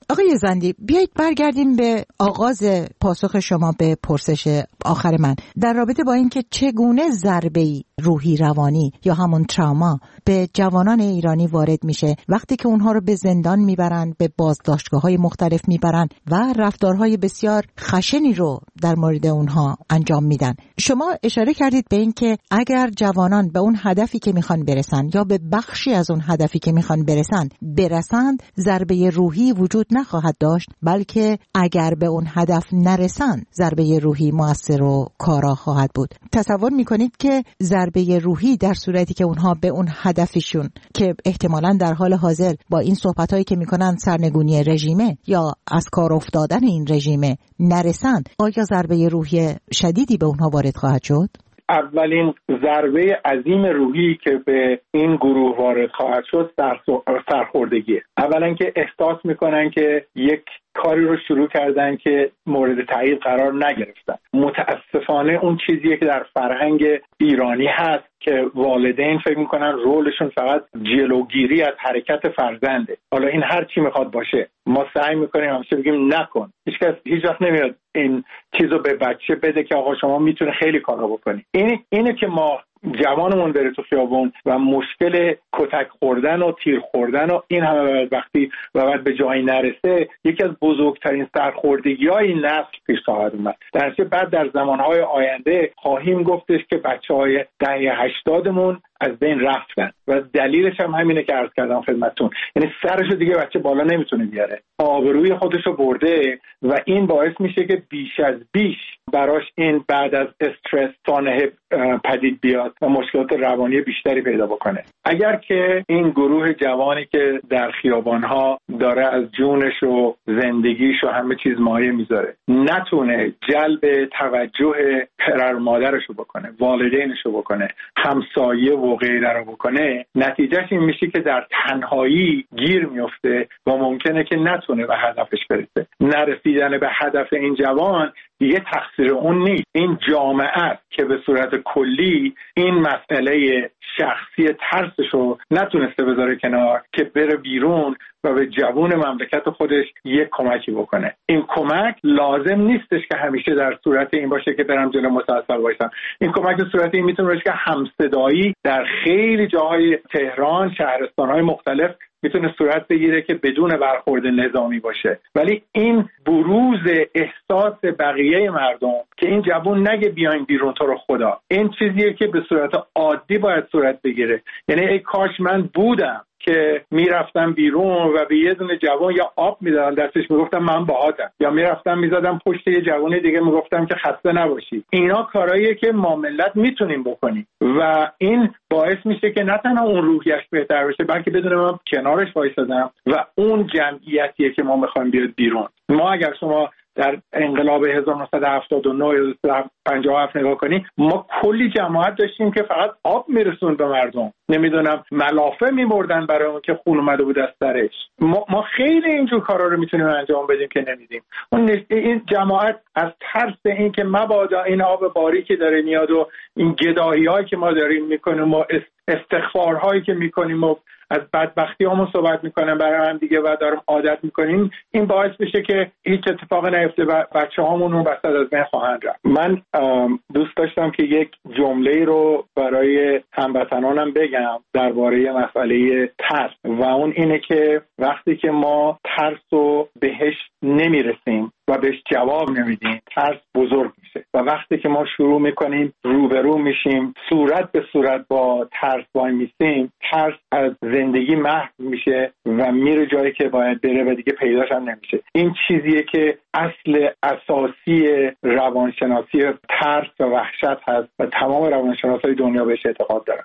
آقای زندی، بیایید برگردیم به آغاز پاسخ شما به پرسش آخر من در رابطه با اینکه چگونه ضربه‌ای روحی روانی یا همون تراما به جوانان ایرانی وارد میشه وقتی که اونها رو به زندان میبرن، به بازداشتگاه‌های مختلف میبرن و رفتارهای بسیار خشنی رو در مورد اونها انجام میدن. شما اشاره کردید به این که اگر جوانان به اون هدفی که میخوان برسن یا به بخشی از اون هدفی که میخوان برسن برسند، ضربه روحی وجود نخواهد داشت، بلکه اگر به اون هدف نرسن ضربه روحی مؤثر و کارا خواهد بود. تصور میکنید که ضربه روحی در صورتی که اونها به اون هدفشون که احتمالاً در حال حاضر با این صحبتایی که میکنن سرنگونی رژیمه یا از کار افتادن این رژیمه نرسن، آیا ضربه روحی شدیدی به اونها وارد خواهد شد؟ اولین ضربه عظیم روحی که به این گروه وارد خواهد شد سرخوردگیه. اولا که احساس میکنن که یک کاری رو شروع کردن که مورد تایید قرار نگرفتن. متاسفانه اون چیزیه که در فرهنگ ایرانی هست که والدین فکر میکنن رولشون فقط جلوگیری از حرکت فرزنده. حالا این هر چی میخواد باشه، ما سعی میکنیم همیشه بگیم نکن. هیچکس هیچ وقت نمیاد این چیزو به بچه بده که آقا شما میتونه خیلی کارا بکنی. این اینه که ما جوانمون بره تو خیابون و مشکل کتک خوردن و تیر خوردن و این همه وقتی و بعد به جایی نرسه، یکی از بزرگترین سرخوردگی‌های این نسل پیش خواهد اومد. در نتیجه بعد در زمانهای آینده خواهیم گفتش که بچه‌های دهه هشتادمون از بین رفتن و دلیلش هم همینه که عرض کردم خدمتتون، یعنی سرشو دیگه بچه بالا نمیتونه بیاره، آبروی خودشو برده و این باعث میشه که بیش از بیش براش این بعد از استرس سانحه پدید بیاد و مشکلات روانی بیشتری پیدا بکنه. اگر که این گروه جوانی که در خیابانها داره از جونش و زندگیش و همه چیز مایه میذاره نتونه جلب توجه پدر مادرشو بکنه، والدینشو بکنه، همسایه و غیره رو بکنه، نتیجهش این میشه که در تنهایی گیر میفته و ممکنه که نتونه به هدفش برسه. نرسیدن به هدف این جوان دیگه تقصیر اون نیست، این جامعه است که به صورت کلی این مسئله شخصی ترسشو نتونسته بذاره کنار که بره بیرون و به جوان مملکت خودش یک کمکی بکنه. این کمک لازم نیستش که همیشه در صورت این باشه که برم جلو مسلسل باشم. این کمک در صورت این میتونه باشه که همصدایی در خیلی جاهای تهران، شهرستان‌های مختلف میتونه صورت بگیره که بدون برخورد نظامی باشه، ولی این بروز احساس بقیه مردم که این جوان نگه بیاین بیرون تو رو خدا، این چیزیه که به صورت عادی باید صورت بگیره. یعنی ای کاش من بودم که میرفتم بیرون و به یه دونه جوان یا آب میدادم دستش میگفتم من باهاتم، یا میرفتم میزدم پشت یه جوان دیگه میگفتم که خسته نباشی. اینا کارهاییه که ما ملت میتونیم بکنیم و این باعث میشه که نه تنها اون روحیش بهتر بشه بلکه بدون من کنارش وایسادم و اون جمعیتیه که ما میخوایم بیاد بیرون. ما اگر شما در انقلاب هزار و نهصد و هفتاد و نه یا پنجاه و هفت نگاه کنی، ما کلی جماعت داشتیم که فقط آب میرسوند به مردم، نمیدونم ملافه میمردن برای اون که خون اومده بود از سرش. ما, ما خیلی اینجور کارا رو میتونیم انجام بدیم که نمیدیم. اون این جماعت از ترس این که مبادا این آب باریکی داره میاد و این گداهی‌هایی که ما داریم میکنیم و استغفارهایی که میکنیم و از بدبختی همون صحبت میکنم برای هم دیگه و دارم عادت میکنیم، این باعث بشه که هیچ اتفاق نیفته و بچه هامون اون وسط از بین خواهند رفت. من دوست داشتم که یک جمله رو برای هموطنانم بگم درباره مسئله ترس و اون اینه که وقتی که ما ترس رو بهش نمیرسیم و بهش جواب نمیدیم، ترس بزرگ میشه و وقتی که ما شروع میکنیم روبرو میشیم، صورت به صورت با ترس وای میسیم، ترس از زندگی محو میشه و میره جایی که باید بره و دیگه پیداش هم نمیشه. این چیزیه که اصل اساسی روانشناسی ترس و وحشت هست و تمام روانشناسای دنیا بهش اعتقاد دارن.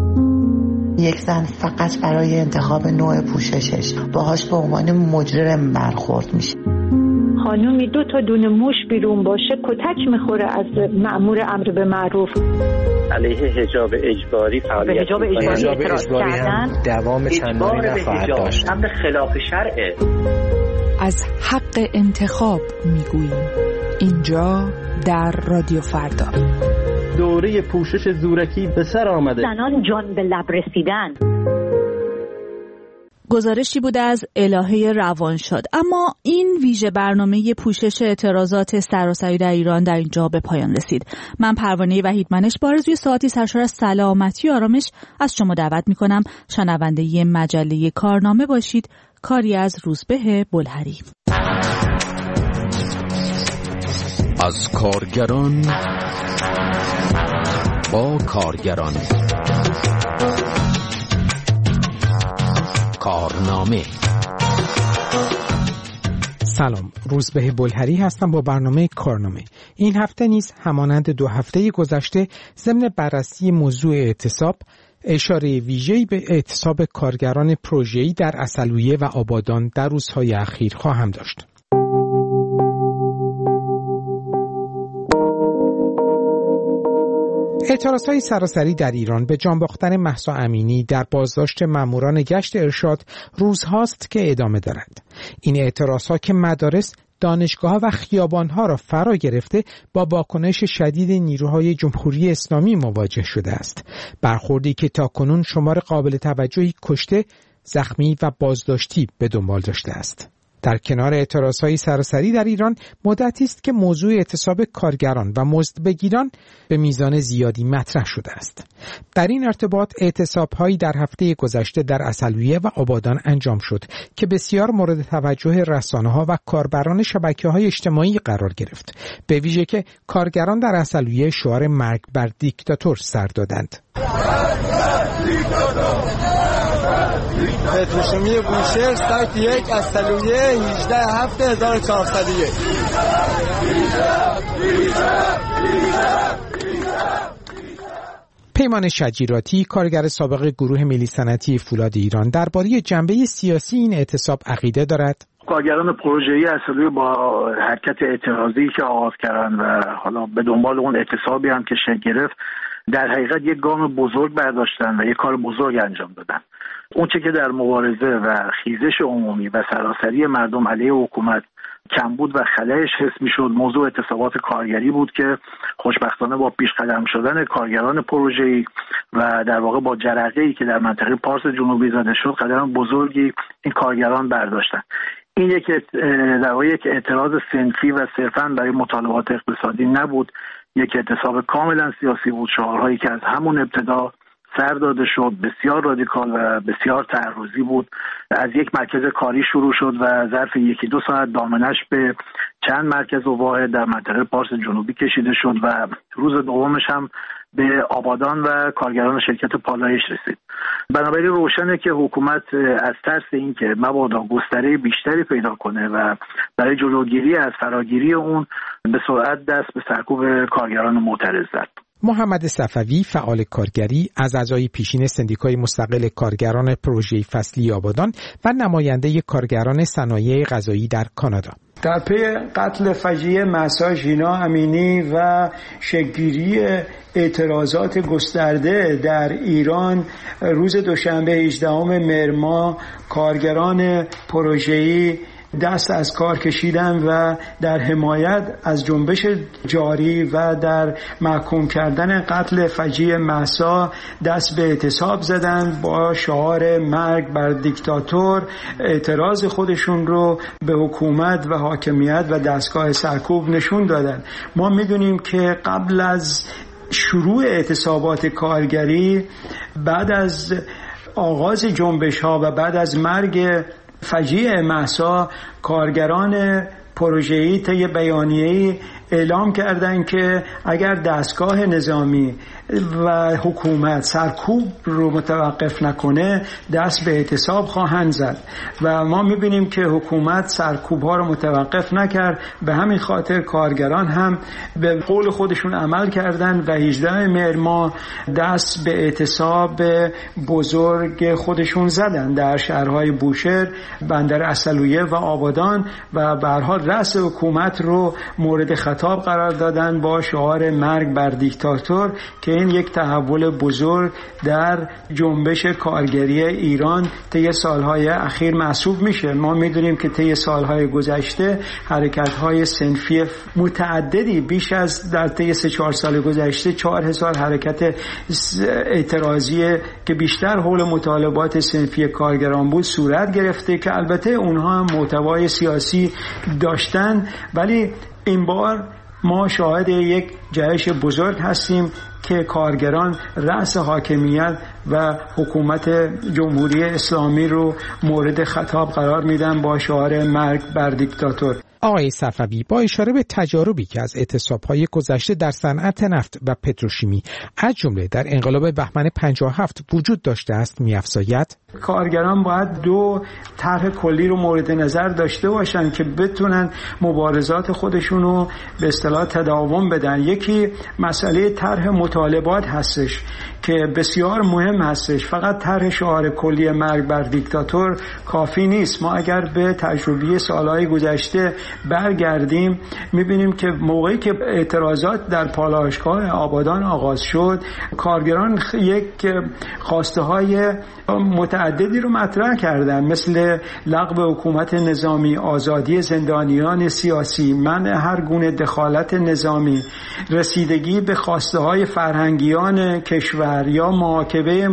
یک زن فقط برای انتخاب نوع پوششش باهاش به عنوان مجرم برخورد میشه. خانومی دو تا دونه موش بیرون باشه کتک میخوره از مأمور امر به معروف. علیه حجاب اجباری فعالیت حجاب اجباری, حجاب اجباری هم دوام چندانی نخواهد داشت. امر خلاف شرعه. از حق انتخاب میگوییم اینجا در رادیو فردا. دوره پوشش زورکی به سر آمده. زنان جان به لب رسیدن. گزارشی بود از الهه روانشاد. اما این ویژه برنامه پوشش اعتراضات سراسری در ایران در اینجا به پایان رسید. من پروانه وحیدمنش با آرزوی ساعتی سرشار از سلامتی و آرامش از شما دعوت می‌کنم شنونده مجله کارنامه باشید. کاری از روزبه بلهری. از کارگران با کارگران. کارنامه. سلام، روزبه بلهری هستم با برنامه کارنامه. این هفته نیز همانند دو هفته گذشته ضمن بررسی موضوع اعتصاب اشاره ویژه‌ای به اعتصاب کارگران پروژه‌ای در عسلویه و آبادان در روزهای اخیر خواهم داشت. اعتراضهای سراسری در ایران به جان باختن مهسا امینی در بازداشت ماموران گشت ارشاد روزهاست که ادامه دارد. این اعتراضها که مدارس، دانشگاه‌ها و خیابان‌ها را فرا گرفته با واکنش شدید نیروهای جمهوری اسلامی مواجه شده است. برخوردی که تاکنون شمار قابل توجهی کشته، زخمی و بازداشتی به دنبال داشته است. در کنار اعتراضهای سراسری در ایران مدتی است که موضوع اعتصاب کارگران و مزدبگیران به میزان زیادی مطرح شده است. در این ارتباط اعتصاب‌هایی در هفته گذشته در عسلویه و آبادان انجام شد که بسیار مورد توجه رسانه‌ها و کاربران شبکه‌های اجتماعی قرار گرفت. به ویژه که کارگران در عسلویه شعار مرگ بر دیکتاتور سر دادند. پتروشیمی بوشهر سایت یک عسلویه هجده هفته هزار و چهارصد و یک. پیمان شجیراتی، کارگر سابق گروه ملی صنعتی فولاد ایران، درباره جنبه سیاسی این اعتصاب عقیده دارد. کارگران پروژه‌ای عسلویه با حرکت اعتراضی که آغاز کردن و حالا به دنبال اون اعتصابی هم که شکل گرفت، در حقیقت یک گام بزرگ برداشتن و یک کار بزرگ انجام دادن. اون چه که در مبارزه و خیزش عمومی و سراسری مردم علیه حکومت کمبود و خلأش حس می‌شد، موضوع اعتصابات کارگری بود که خوشبختانه با پیش قدم شدن کارگران پروژه‌ای و در واقع با جرقه‌ای که در منطقه پارس جنوبی زده شد، قدم بزرگی این کارگران برداشتن. این یک در واقع یک اعتراض صنفی و صرفاً برای مطالبات اقتصادی نبود، یک اعتصاب کاملا سیاسی بود. شعارهایی که از همون ابتدا سر داده شد بسیار رادیکال و بسیار تعرضی بود. از یک مرکز کاری شروع شد و ظرف یکی دو ساعت دامنش به چند مرکز و واحد در منطقه پارس جنوبی کشیده شد و روز دومش هم به آبادان و کارگران شرکت پالایش رسید. بنابراین روشنه که حکومت از ترس این که مبادا گستره بیشتری پیدا کنه و برای جلوگیری از فراگیری اون به سرعت دست به سرکوب کارگران معترض زد. محمد صفوی، فعال کارگری، از اعضای پیشین سندیکای مستقل کارگران پروژه فصلی آبادان و نماینده کارگران صنایع غذایی در کانادا. در پی قتل فجیع مهسا ژینا امینی و شکل‌گیری اعتراضات گسترده در ایران، روز دوشنبه هجدهم مهر ماه کارگران پروژه‌ای دست از کار کشیدن و در حمایت از جنبش جاری و در محکوم کردن قتل فجیع مهسا دست به اعتصاب زدن. با شعار مرگ بر دیکتاتور اعتراض خودشون رو به حکومت و حاکمیت و دستگاه سرکوب نشون دادن. ما میدونیم که قبل از شروع اعتصابات کارگری، بعد از آغاز جنبش ها و بعد از مرگ فجیع مهسا، کارگران پروژه‌ای طی بیانیه‌ای اعلام کردند که اگر دستگاه نظامی و حکومت سرکوب رو متوقف نکنه دست به اعتصاب خواهند زد و ما می‌بینیم که حکومت سرکوب‌ها رو متوقف نکرد. به همین خاطر کارگران هم به قول خودشون عمل کردند و هجدهم مهر ماه دست به اعتصاب بزرگ خودشون زدند در شهرهای بوشهر، بندر عسلویه و آبادان و به هر حال رأس حکومت رو مورد خطاب قرار دادن با شعار مرگ بر دیکتاتور که بنابراین یک تحول بزرگ در جنبش کارگری ایران طی سالهای اخیر محسوب میشه. ما میدونیم که طی سالهای گذشته حرکت‌های صنفی متعددی بیش از در طی سه چهار سال گذشته چهار هزار حرکت اعتراضی که بیشتر حول مطالبات صنفی کارگران بود صورت گرفته که البته اونها هم محتوای سیاسی داشتن، ولی این بار ما شاهد یک جهش بزرگ هستیم که کارگران رأس حاکمیت و حکومت جمهوری اسلامی رو مورد خطاب قرار میدن با شعار مرگ بر دیکتاتور. آقای صفوی با اشاره به تجاربی که از اعتصاب‌های گذشته در صنعت نفت و پتروشیمی از جمله در انقلاب بهمن پنجاه و هفت وجود داشته است می‌افزاید کارگران باید دو طرح کلی رو مورد نظر داشته باشن که بتونن مبارزات خودشون رو به اصطلاح تداوم بدن. یکی مسئله طرح مطالبات هستش که بسیار مهم هستش. فقط طرح شعار کلی مرگ بر دیکتاتور کافی نیست. ما اگر به تجربه سالهای گذشته برگردیم میبینیم که موقعی که اعتراضات در پالایشگاه آبادان آغاز شد، کارگران یک خواسته های متعددی رو مطرح کردن، مثل لغو حکومت نظامی، آزادی زندانیان سیاسی، منع هر گونه دخالت نظامی، رسیدگی به خواسته های فرهنگیان کشور یا محاکمه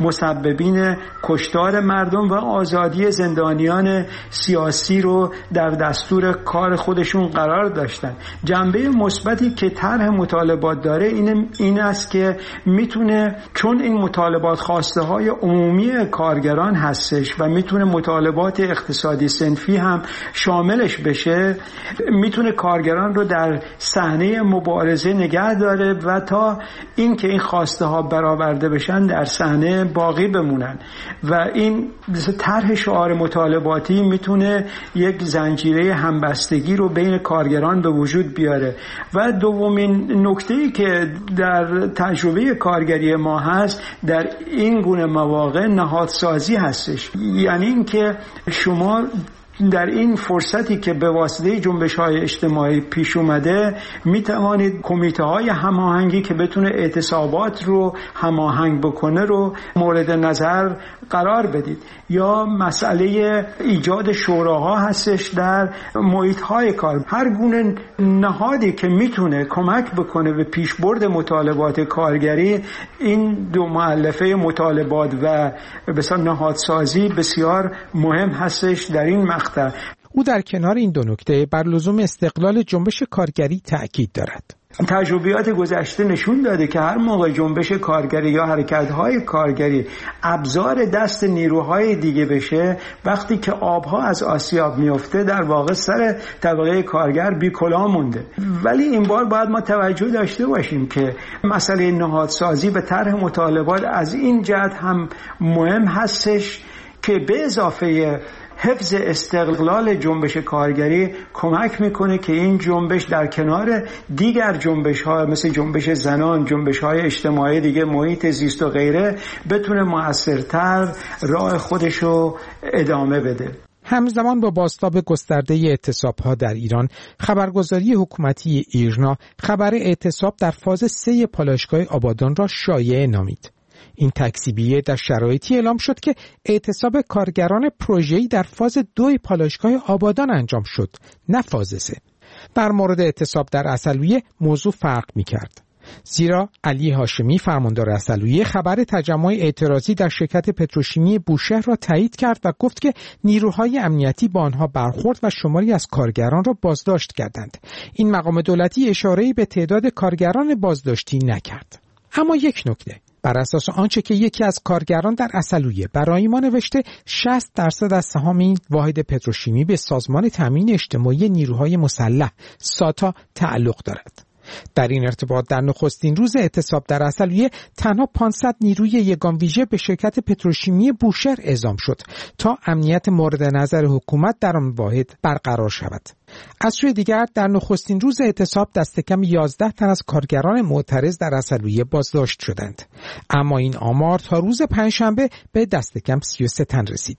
مسببین کشتار مردم و آزادی زندانیان سیاسی رو در دستور کار خودشون قرار داشتن. جنبه مثبتی که طرح مطالبات داره این این است که میتونه، چون این مطالبات خواسته های عمومی کارگران هستش و میتونه مطالبات اقتصادی صنفی هم شاملش بشه، میتونه کارگران رو در صحنه مبارزه نگه داره و تا اینکه این خواسته ها برآورده بشن در صحنه باقی بمونن. و این طرح شعار مطالباتی میتونه یک زنجیره همبستگی رو بین کارگران به وجود بیاره. و دومین نکته‌ای که در تجربه کارگری ما هست در این گونه مواقع نهادسازی هستش. یعنی این که شما در این فرصتی که به واسطه جنبش‌های اجتماعی پیش اومده می توانید کمیته های هماهنگی که بتونه اعتصابات رو هماهنگ بکنه رو مورد نظر قرار بدید. یا مسئله ایجاد شوراها هستش در محیط های کار. هر گونه نهادی که میتونه کمک بکنه به پیشبرد مطالبات کارگری، این دو مؤلفه مطالبات و بسیار نهادسازی بسیار مهم هستش در این مقطع. او در کنار این دو نکته بر لزوم استقلال جنبش کارگری تأکید دارد. تجربیات گذشته نشون داده که هر موقع جنبش کارگری یا حرکت‌های کارگری ابزار دست نیروهای دیگه بشه، وقتی که آبها از آسیاب میفته در واقع سر طبقه کارگر بی کلاه مونده. ولی این بار باید ما توجه داشته باشیم که مسئله نهادسازی و طرح مطالبات از این جهت هم مهم هستش که به اضافه حفظ استقلال جنبش کارگری کمک میکنه که این جنبش در کنار دیگر جنبش ها مثل جنبش زنان، جنبش های اجتماعی دیگه، محیط زیست و غیره بتونه مؤثرتر راه خودشو ادامه بده. همزمان با بازتاب گسترده اعتصاب‌ها در ایران، خبرگزاری حکومتی ایرنا خبر اعتصاب در فاز سه پالایشگاه آبادان را شایعه نامید. این تکذیبیه در شرایطی اعلام شد که اعتصاب کارگران پروژه‌ای در فاز دو پالایشگاه آبادان انجام شد، نه فاز سه. در مورد اعتصاب در عسلویه موضوع فرق می‌کرد. زیرا علی هاشمی فرماندار عسلویه خبر تجمع اعتراضی در شرکت پتروشیمی بوشهر را تایید کرد و گفت که نیروهای امنیتی با آنها برخورد و شماری از کارگران را بازداشت کردند. این مقام دولتی اشاره‌ای به تعداد کارگران بازداشتی نکرد. اما یک نکته، بر اساس آنچه که یکی از کارگران در عسلویه برای ما نوشته، شصت درصد از سهام این واحد پتروشیمی به سازمان تامین اجتماعی نیروهای مسلح ساتا تعلق دارد. در این ارتباط در نخستین روز اعتصاب در عسلویه تنها پانصد نیروی یگان ویژه به شرکت پتروشیمی بوشهر اعزام شد تا امنیت مورد نظر حکومت در آن واحد برقرار شود. از سوی دیگر در نخستین روز اعتصاب دست کم یازده تن از کارگران معترض در عسلویه بازداشت شدند، اما این آمار تا روز پنجشنبه به دست کم سی و سه تن رسید.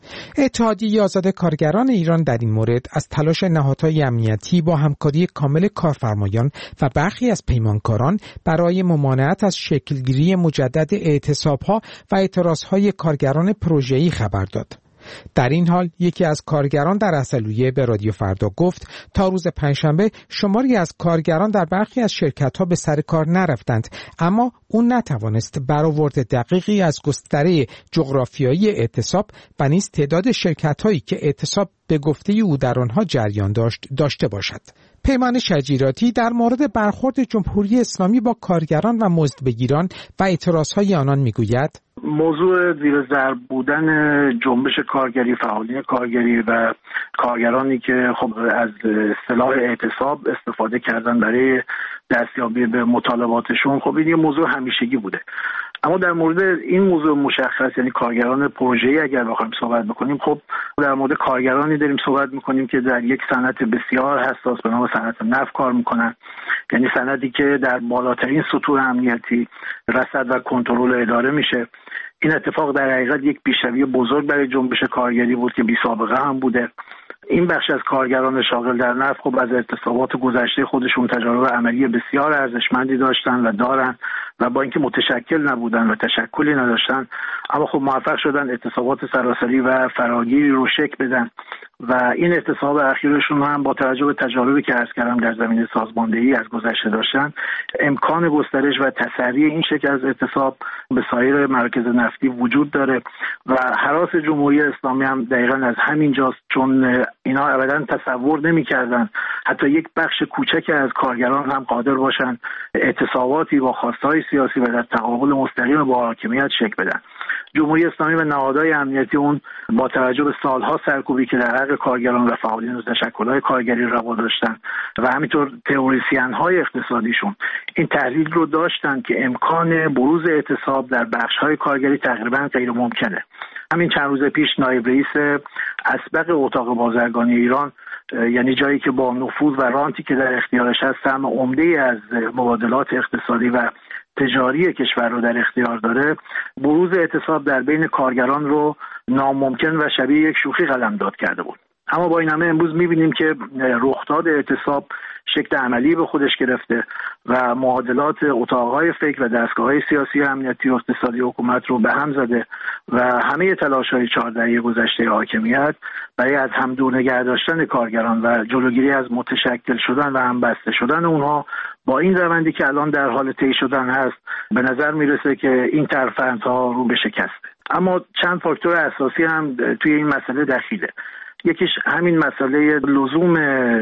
اتحادیه آزاد کارگران ایران در این مورد از تلاش نهادهای امنیتی با همکاری کامل کارفرمایان و برخی از پیمانکاران برای ممانعت از شکلگیری مجدد اعتصابها و اعتراضهای کارگران پروژه‌ای خبر داد. در این حال یکی از کارگران در عسلویه به رادیو فردا گفت تا روز پنجشنبه شماری از کارگران در برخی از شرکت‌ها به سر کار نرفتند، اما اون نتوانست برآورد دقیقی از گستره جغرافیایی اعتصاب و نیز تعداد شرکت‌هایی که اعتصاب به گفته او در آنها جریان داشت داشته باشد. پیمان شجیراتی در مورد برخورد جمهوری اسلامی با کارگران و مزدبگیران و اعتراضهای آنان میگوید: موضوع زیر ضرب بودن جنبش کارگری، فعالین کارگری و کارگرانی که خب از اصطلاح اعتصاب استفاده کردن برای دستیابی به مطالباتشون، خب این یه موضوع همیشگی بوده. اما در مورد این موضوع مشخص، یعنی کارگران پروژه‌ای اگر بخوایم صحبت بکنیم، خب در مورد کارگرانی داریم صحبت میکنیم که در یک صنعت بسیار حساس به نام صنعت نفت کار میکنن، یعنی صنعتی که در بالاترین سطوح امنیتی رصد و کنترل اداره میشه. این اتفاق در حقیقت یک پیشروی بزرگ برای جنبش کارگری بود که بی سابقه هم بوده. این بخش از کارگران شاغل در نفت خب از اعتصابات گذشته خودشون تجارب عملی بسیار ارزشمندی داشتن و دارن و با اینکه متشکل نبودن و تشکلی نداشتن، اما خب موفق شدن اعتصابات سراسری و فراگیری رو شکل بدن و این اعتصاب اخیرشون هم با توجه به تجاربی که عرض کردم در زمینه سازماندهی از گذشته داشتن، امکان گسترش و تسری این شکل از اعتصاب به سایر مراکز نفتی وجود داره و هراس جمهوری اسلامی هم دقیقاً از همین جاست، چون اینا ابداً تصور نمی‌کردن حتی یک بخش کوچک از کارگران هم قادر باشن اعتصاباتی با خواستهای سیاسی و در تقابل مستقیم با حاکمیت شکل بدن. جمهوری اسلامی و نهادهای امنیتی اون با توجه به سالها سرکوبی که در حق کارگران و فعالین و تشکل‌های کارگری روا داشتن و همینطور تئوریسین‌های اقتصادیشون این تحلیل رو داشتن که امکان بروز اعتصاب در بخش‌های کارگری تقریباً غیر ممکنه. همین چند روز پیش نایب رئیس اسبق اتاق بازرگانی ایران، یعنی جایی که با نفوذ و رانتی که در اختیارش هست سهم عمده‌ای از مبادلات اقتصادی و تجاری کشور رو در اختیار داره، بروز اعتصاب در بین کارگران رو ناممکن و شبیه یک شوخی قلمداد کرده بود. اما با این همه امروز می‌بینیم که رخداد اعتصاب شکل عملی به خودش گرفته و معادلات اتاق‌های فکر و دستگاه‌های سیاسی، امنیتی و اقتصادی حکومت رو به هم زده و همه تلاش‌های چهار دهه گذشته حاکمیت برای از همدور نگه داشتن کارگران و جلوگیری از متشکل شدن و همبسته شدن اونها با این روندی که الان در حال طی شدن هست، به نظر میرسه که این ترفندها رو به شکسته. اما چند فاکتور اساسی هم توی این مسئله دخیله. یکیش همین مسئله لزوم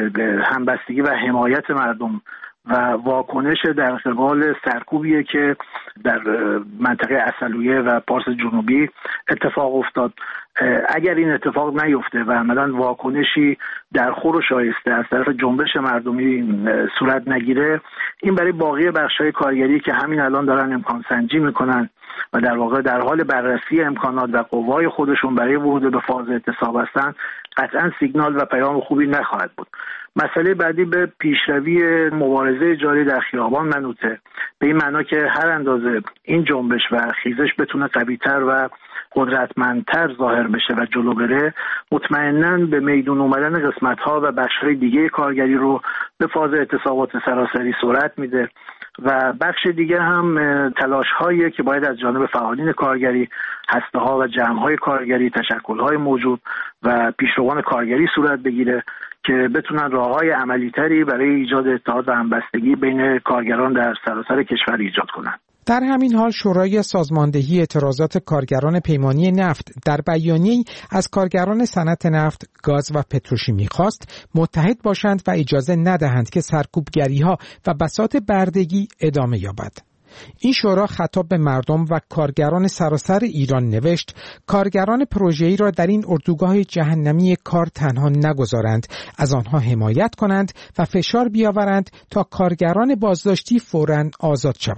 همبستگی و حمایت مردم و واکنش در قبال سرکوبیه که در منطقه عسلویه و پارس جنوبی اتفاق افتاد. اگر این اتفاق نیفته و عملاً واکنشی در خور و شایسته از طرف جنبش مردمی صورت نگیره، این برای باقی بخش‌های کارگری که همین الان دارن امکان سنجی میکنن و در واقع در حال بررسی امکانات و قوای خودشون برای ورود به فاز اعتصاب هستن، قطعاً سیگنال و پیام خوبی نخواهد بود. مسئله بعدی به پیشروی مبارزه جاری در خیابان منوطه، به این معنا که هر اندازه این جنبش و خیزش بتونه قوی‌تر و قدرتمندتر ظاهر بشه و جلو بره، مطمئناً به میدون اومدن قسمت‌ها و بخش‌های دیگه کارگری رو به فاز اعتصابات سراسری سرعت میده و بخش دیگه هم تلاش‌هایی که باید از جانب فعالین کارگری، هسته‌ها و جمع‌های کارگری، تشکل‌های موجود و پیشروان کارگری صورت بگیره که بتونن راه‌های عملی‌تری برای ایجاد اتحاد و همبستگی بین کارگران در سراسر کشور ایجاد کنند. در همین حال شورای سازماندهی اعتراضات کارگران پیمانی نفت در بیانیه‌ای از کارگران صنعت نفت، گاز و پتروشیمی خواست متحد باشند و اجازه ندهند که سرکوبگری‌ها و بساط بردگی ادامه یابد. این شورا خطاب به مردم و کارگران سراسر ایران نوشت کارگران پروژه‌ای را در این اردوگاه جهنمی کار تنها نگذارند، از آنها حمایت کنند و فشار بیاورند تا کارگران بازداشتی فوراً آزاد شوند.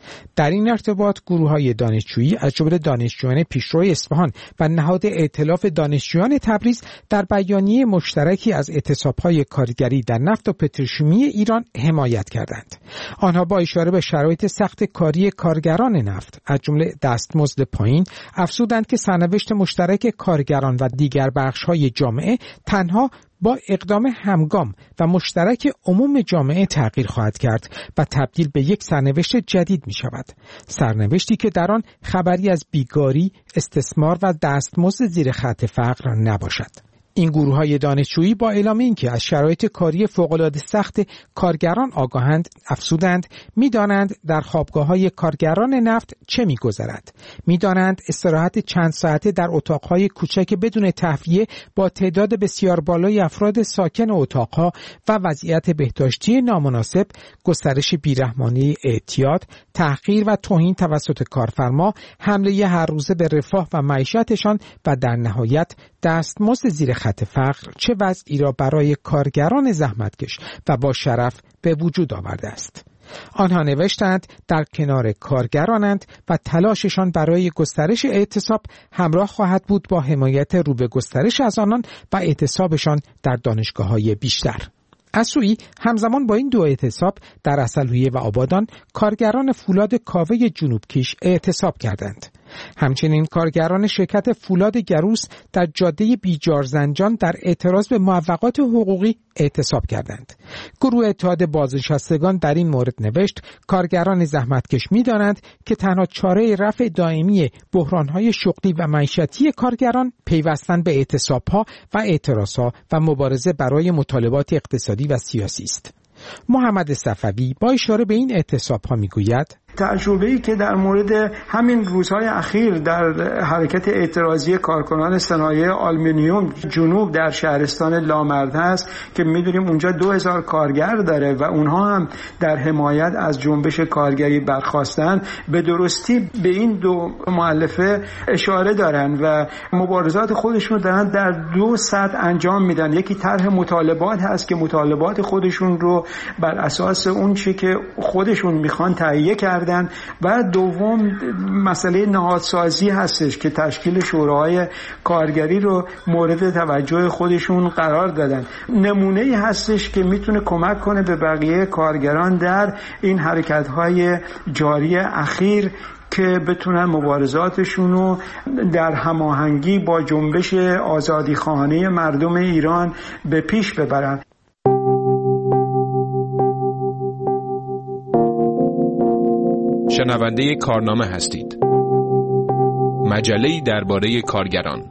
در این ارتباط گروه‌های دانشجویی از جمله دانشجویان پیشرو اصفهان و نهاد ائتلاف دانشجویان تبریز در بیانیه مشترکی از اعتصاب‌های کارگری در نفت و پتروشیمی ایران حمایت کردند. آنها با اشاره به شرایط سخت کاری کارگران نفت از جمله دستمزد پایین افزودند که سرنوشت مشترک کارگران و دیگر بخش‌های جامعه تنها با اقدام همگام و مشترک عموم جامعه تغییر خواهد کرد و تبدیل به یک سرنوشت جدید می شود. سرنوشتی که در آن خبری از بیگاری، استثمار و دستمزد زیر خط فقر نباشد. این گروه‌های دانشجویی با اعلام اینکه از شرایط کاری فوق‌العاده سخت کارگران آگاهند، افزودند می‌دانند در خوابگاه‌های کارگران نفت چه می‌گذرد. می‌دانند استراحت چند ساعته در اتاق‌های کوچک بدون تهویه با تعداد بسیار بالای افراد ساکن اتاق‌ها و وضعیت بهداشتی نامناسب، گسترش بیرحمانه اعتیاد، تحقیر و توهین توسط کارفرما، حمله هر روزه به رفاه و معیشتشان و در نهایت دستمزد زیر خط فقر چه وضعی را برای کارگران زحمتکش و با شرف به وجود آورده است. آنها نوشتند در کنار کارگرانند و تلاششان برای گسترش اعتصاب همراه خواهد بود با حمایت رو به گسترش از آنان و اعتصابشان در دانشگاه‌های بیشتر. از سوی همزمان با این دو اعتصاب در اصلویه و آبادان کارگران فولاد کاوه جنوبکیش اعتصاب کردند. همچنین کارگران شرکت فولاد گروس در جاده بیجارزنجان در اعتراض به موافقات حقوقی اعتصاب کردند. گروه اتحاد بازنشستگان در این مورد نوشت کارگران زحمتکش می‌دانند که تنها چاره رفع دائمی بحران‌های شغلی و معیشتی کارگران پیوستن به اعتصاب‌ها و اعتراض‌ها و مبارزه برای مطالبات اقتصادی و سیاسی است. محمد صفوی با اشاره به این اعتصاب‌ها می‌گوید تجربه‌ای که در مورد همین روزهای اخیر در حرکت اعتراضی کارکنان صنایع آلومینیوم جنوب در شهرستان لامرد هست که می‌دونیم اونجا دو هزار کارگر داره و اونها هم در حمایت از جنبش کارگری برخاستن، به درستی به این دو مؤلفه اشاره دارن و مبارزات خودشون دارن در دو سطح انجام میدن. یکی طرح مطالبات هست که مطالبات خودشون رو بر اساس اون چی که خودشون میخوان تهیه کردن و دوم مسئله نهادسازی هستش که تشکیل شوراهای کارگری رو مورد توجه خودشون قرار دادن. نمونه‌ای هستش که میتونه کمک کنه به بقیه کارگران در این حرکت‌های جاری اخیر که بتونن مبارزاتشون رو در هماهنگی با جنبش آزادیخواهانه مردم ایران به پیش ببرن. شنونده کارنامه هستید. مجله‌ای درباره کارگران.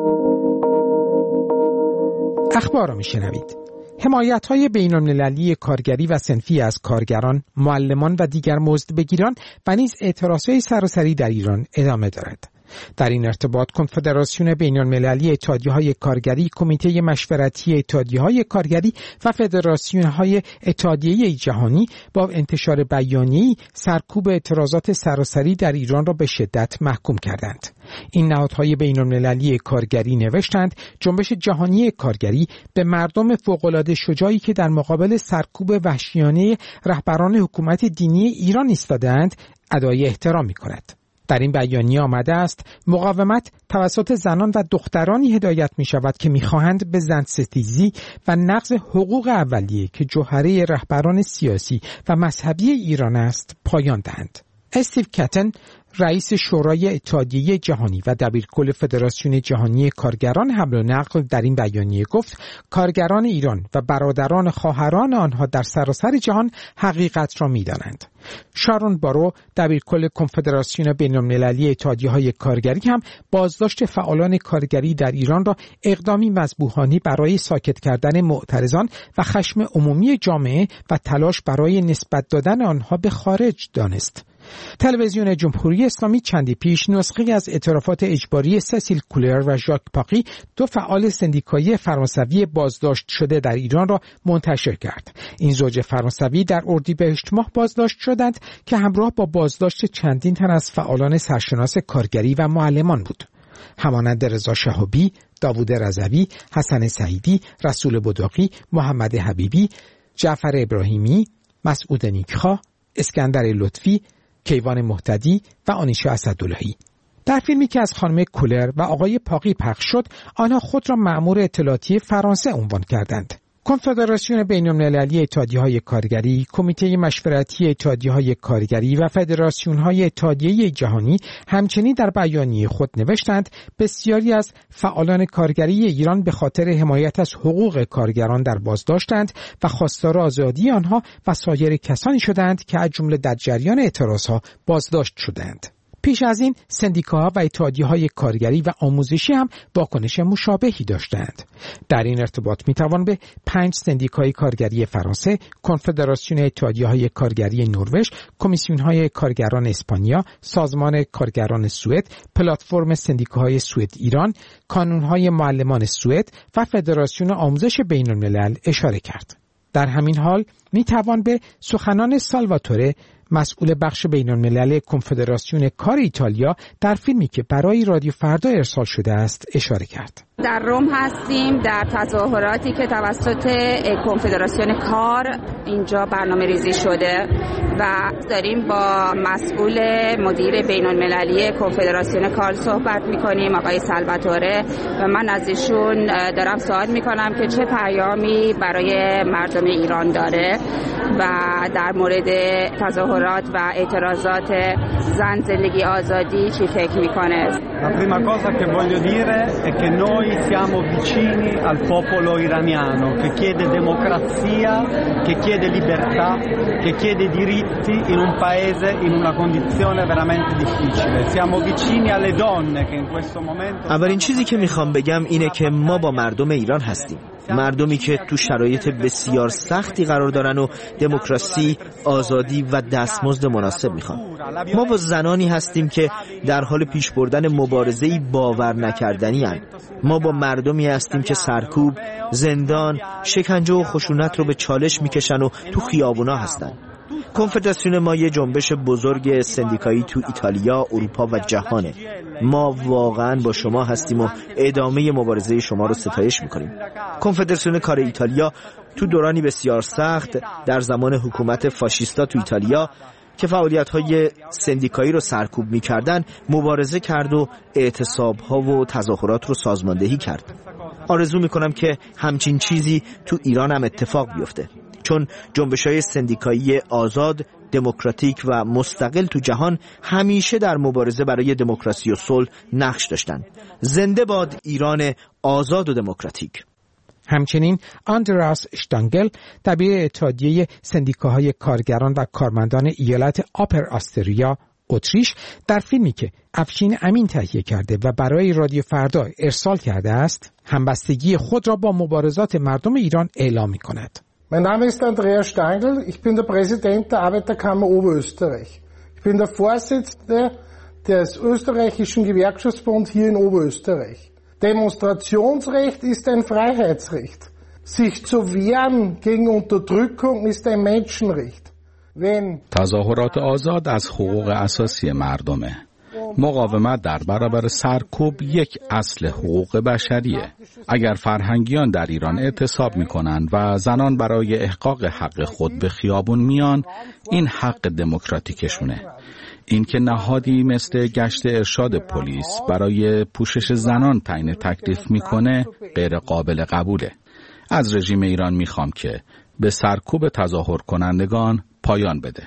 اخبار را میشنوید. حمایت‌های بین‌المللی کارگری و صنفی از کارگران، معلمان و دیگر مزدبگیران و نیز اعتراضهای سراسری در ایران ادامه دارد. در این ارتباط کنفدراسیون بین‌المللی اتحادیه‌های کارگری، کمیته مشورتی اتحادیه‌های کارگری و فدراسیون‌های اتحادیه جهانی با انتشار بیانیه‌ای سرکوب اعتراضات سراسری در ایران را به شدت محکوم کردند. این نهادهای بین‌المللی کارگری نوشتند جنبش جهانی کارگری به مردم فوق‌العاده شجاعی که در مقابل سرکوب وحشیانه رهبران حکومت دینی ایران ایستاده‌اند ادای احترام می‌کند. در این بیانیه آمده است مقاومت توسط زنان و دخترانی هدایت می شود که می خواهند به زن ستیزی و نقض حقوق اولیه که جوهره رهبران سیاسی و مذهبی ایران است پایان دهند. استیو کتن رئیس شورای اتحادیه جهانی و دبیرکل فدراسیون جهانی کارگران حمل و نقل در این بیانیه گفت کارگران ایران و برادران خواهران آنها در سراسر جهان حقیقت را می‌دانند. شارون بارو دبیرکل کنفدراسیون بین‌المللی اتحادیه‌های کارگری هم بازداشت فعالان کارگری در ایران را اقدامی مذبوحانه برای ساکت کردن معترضان و خشم عمومی جامعه و تلاش برای نسبت دادن آنها به خارج دانست. تلویزیون جمهوری اسلامی چندی پیش نسخه‌ای از اعترافات اجباری سسیل کولر و ژاک پاقی، دو فعال سندیکایی فرانسوی بازداشت شده در ایران را منتشر کرد. این زوج فرانسوی در اردیبهشت ماه بازداشت شدند که همراه با بازداشت چندین تن از فعالان سرشناس کارگری و معلمان بود. همانند رضا شهابی، داوود رضوی، حسن سعیدی، رسول بداقی، محمد حبیبی، جعفر ابراهیمی، مسعود نیکخواه، اسکندر لطفی، کیوان مهتدی و آنیشا اسداللهی. در فیلمی که از خانم کولر و آقای پاقی پخش شد، آنها خود را مأمور اطلاعاتی فرانسه عنوان کردند. کنفدراسیون بین‌المللی اتحادیه‌های کارگری، کمیته مشورتی اتحادیه‌های کارگری و فدراسیون‌های اتحادیه جهانی همچنین در بیانیه خود نوشتند بسیاری از فعالان کارگری ایران به خاطر حمایت از حقوق کارگران در بازداشتند و خواستار آزادی آنها و سایر کسانی شدند که از جمله در جریان اعتراضها بازداشت شدند. پیش از این سندیکاها و اتحادیه‌های کارگری و آموزشی هم واکنش مشابهی داشتند. در این ارتباط میتوان به پنج سندیکای کارگری فرانسه، کنفدراسیون اتحادیه‌های کارگری نروژ، کمیسیون‌های کارگران اسپانیا، سازمان کارگران سوئد، پلتفرم سندیکاهای سوئد ایران، کانون‌های معلمان سوئد و فدراسیون آموزش بین‌الملل اشاره کرد. در همین حال میتوان به سخنان سالواتوره، مسئول بخش بین‌الملل کنفدراسیون کار ایتالیا، در فیلمی که برای رادیو فردا ارسال شده است اشاره کرد. در روم هستیم در تظاهراتی که توسط کنفدراسیون کار اینجا برنامه ریزی شده و داریم با مسئول مدیر بین‌المللی کنفدراسیون کار صحبت می‌کنیم، آقای سالواتوره، و من از ایشون دارم سوال می‌کنم که چه پیامی برای مردم ایران داره و در مورد تظاهرات و اعتراضات زن، زندگی، آزادی چی فکر می‌کنه. La prima cosa che voglio dire è che noi siamo vicini al popolo iraniano che chiede democrazia, che chiede libertà, che chiede diritti in un paese in una condizione veramente difficile. Siamo vicini alle donne che in questo momento. اولین چیزی که میخوام بگم اینه که ما با مردم ایران هستیم. مردمی که تو شرایط بسیار سختی قرار دارن و دموکراسی، آزادی و دستمزد مناسب میخوان. ما با زنانی هستیم که در حال پیش بردن مبارزه‌ای باور نکردنی هستند. ما با مردمی هستیم که سرکوب، زندان، شکنجه و خشونت رو به چالش میکشن و تو خیابونا هستن. کنفدراسیون ما یه جنبش بزرگ سندیکایی تو ایتالیا، اروپا و جهانه. ما واقعا با شما هستیم و ادامه مبارزه شما رو ستایش میکنیم. کنفدراسیون کار ایتالیا تو دورانی بسیار سخت در زمان حکومت فاشیستا تو ایتالیا که فعالیت‌های سندیکایی رو سرکوب می‌کردن مبارزه کرد و اعتصاب‌ها و تظاهرات رو سازماندهی کرد. آرزو می‌کنم که همچین چیزی تو ایران هم اتفاق بیفته، چون جنبش‌های سندیکایی آزاد، دموکراتیک و مستقل تو جهان همیشه در مبارزه برای دموکراسی و صلح نقش داشتن. زنده باد ایران آزاد و دموکراتیک. همچنین آندراس شتانگل، دبیر اتحادیه سندیکاهای کارگران و کارمندان ایالت آپر آستریا، اتریش، در فیلمی که افشین امین تهیه کرده و برای رادیو فردا ارسال کرده است، همبستگی خود را با مبارزات مردم ایران اعلام می‌کند. Mein Name ist Andreas Stangl, ich bin der Präsident der Arbeiterkammer Oberösterreich. Ich bin der Vorsitzende des österreichischen Gewerkschaftsbund hier in Oberösterreich. Demonstrationsrecht ist ein Freiheitsrecht. Sich zu wehren gegen Unterdrückung ist ein Menschenrecht. Wenn تظاهرات آزاد از حقوق اساسی مردمه. مقاومت در برابر سرکوب یک اصل حقوق بشریه. اگر فرهنگیان در ایران اعتصاب میکنن و زنان برای احقاق حق خود به خیابون میان، این حق دموکراتیکشونه. این که نهادی مثل گشت ارشاد پلیس برای پوشش زنان تعیین تکلیف میکنه غیر قابل قبوله. از رژیم ایران میخوام که به سرکوب تظاهر کنندگان پایان بده.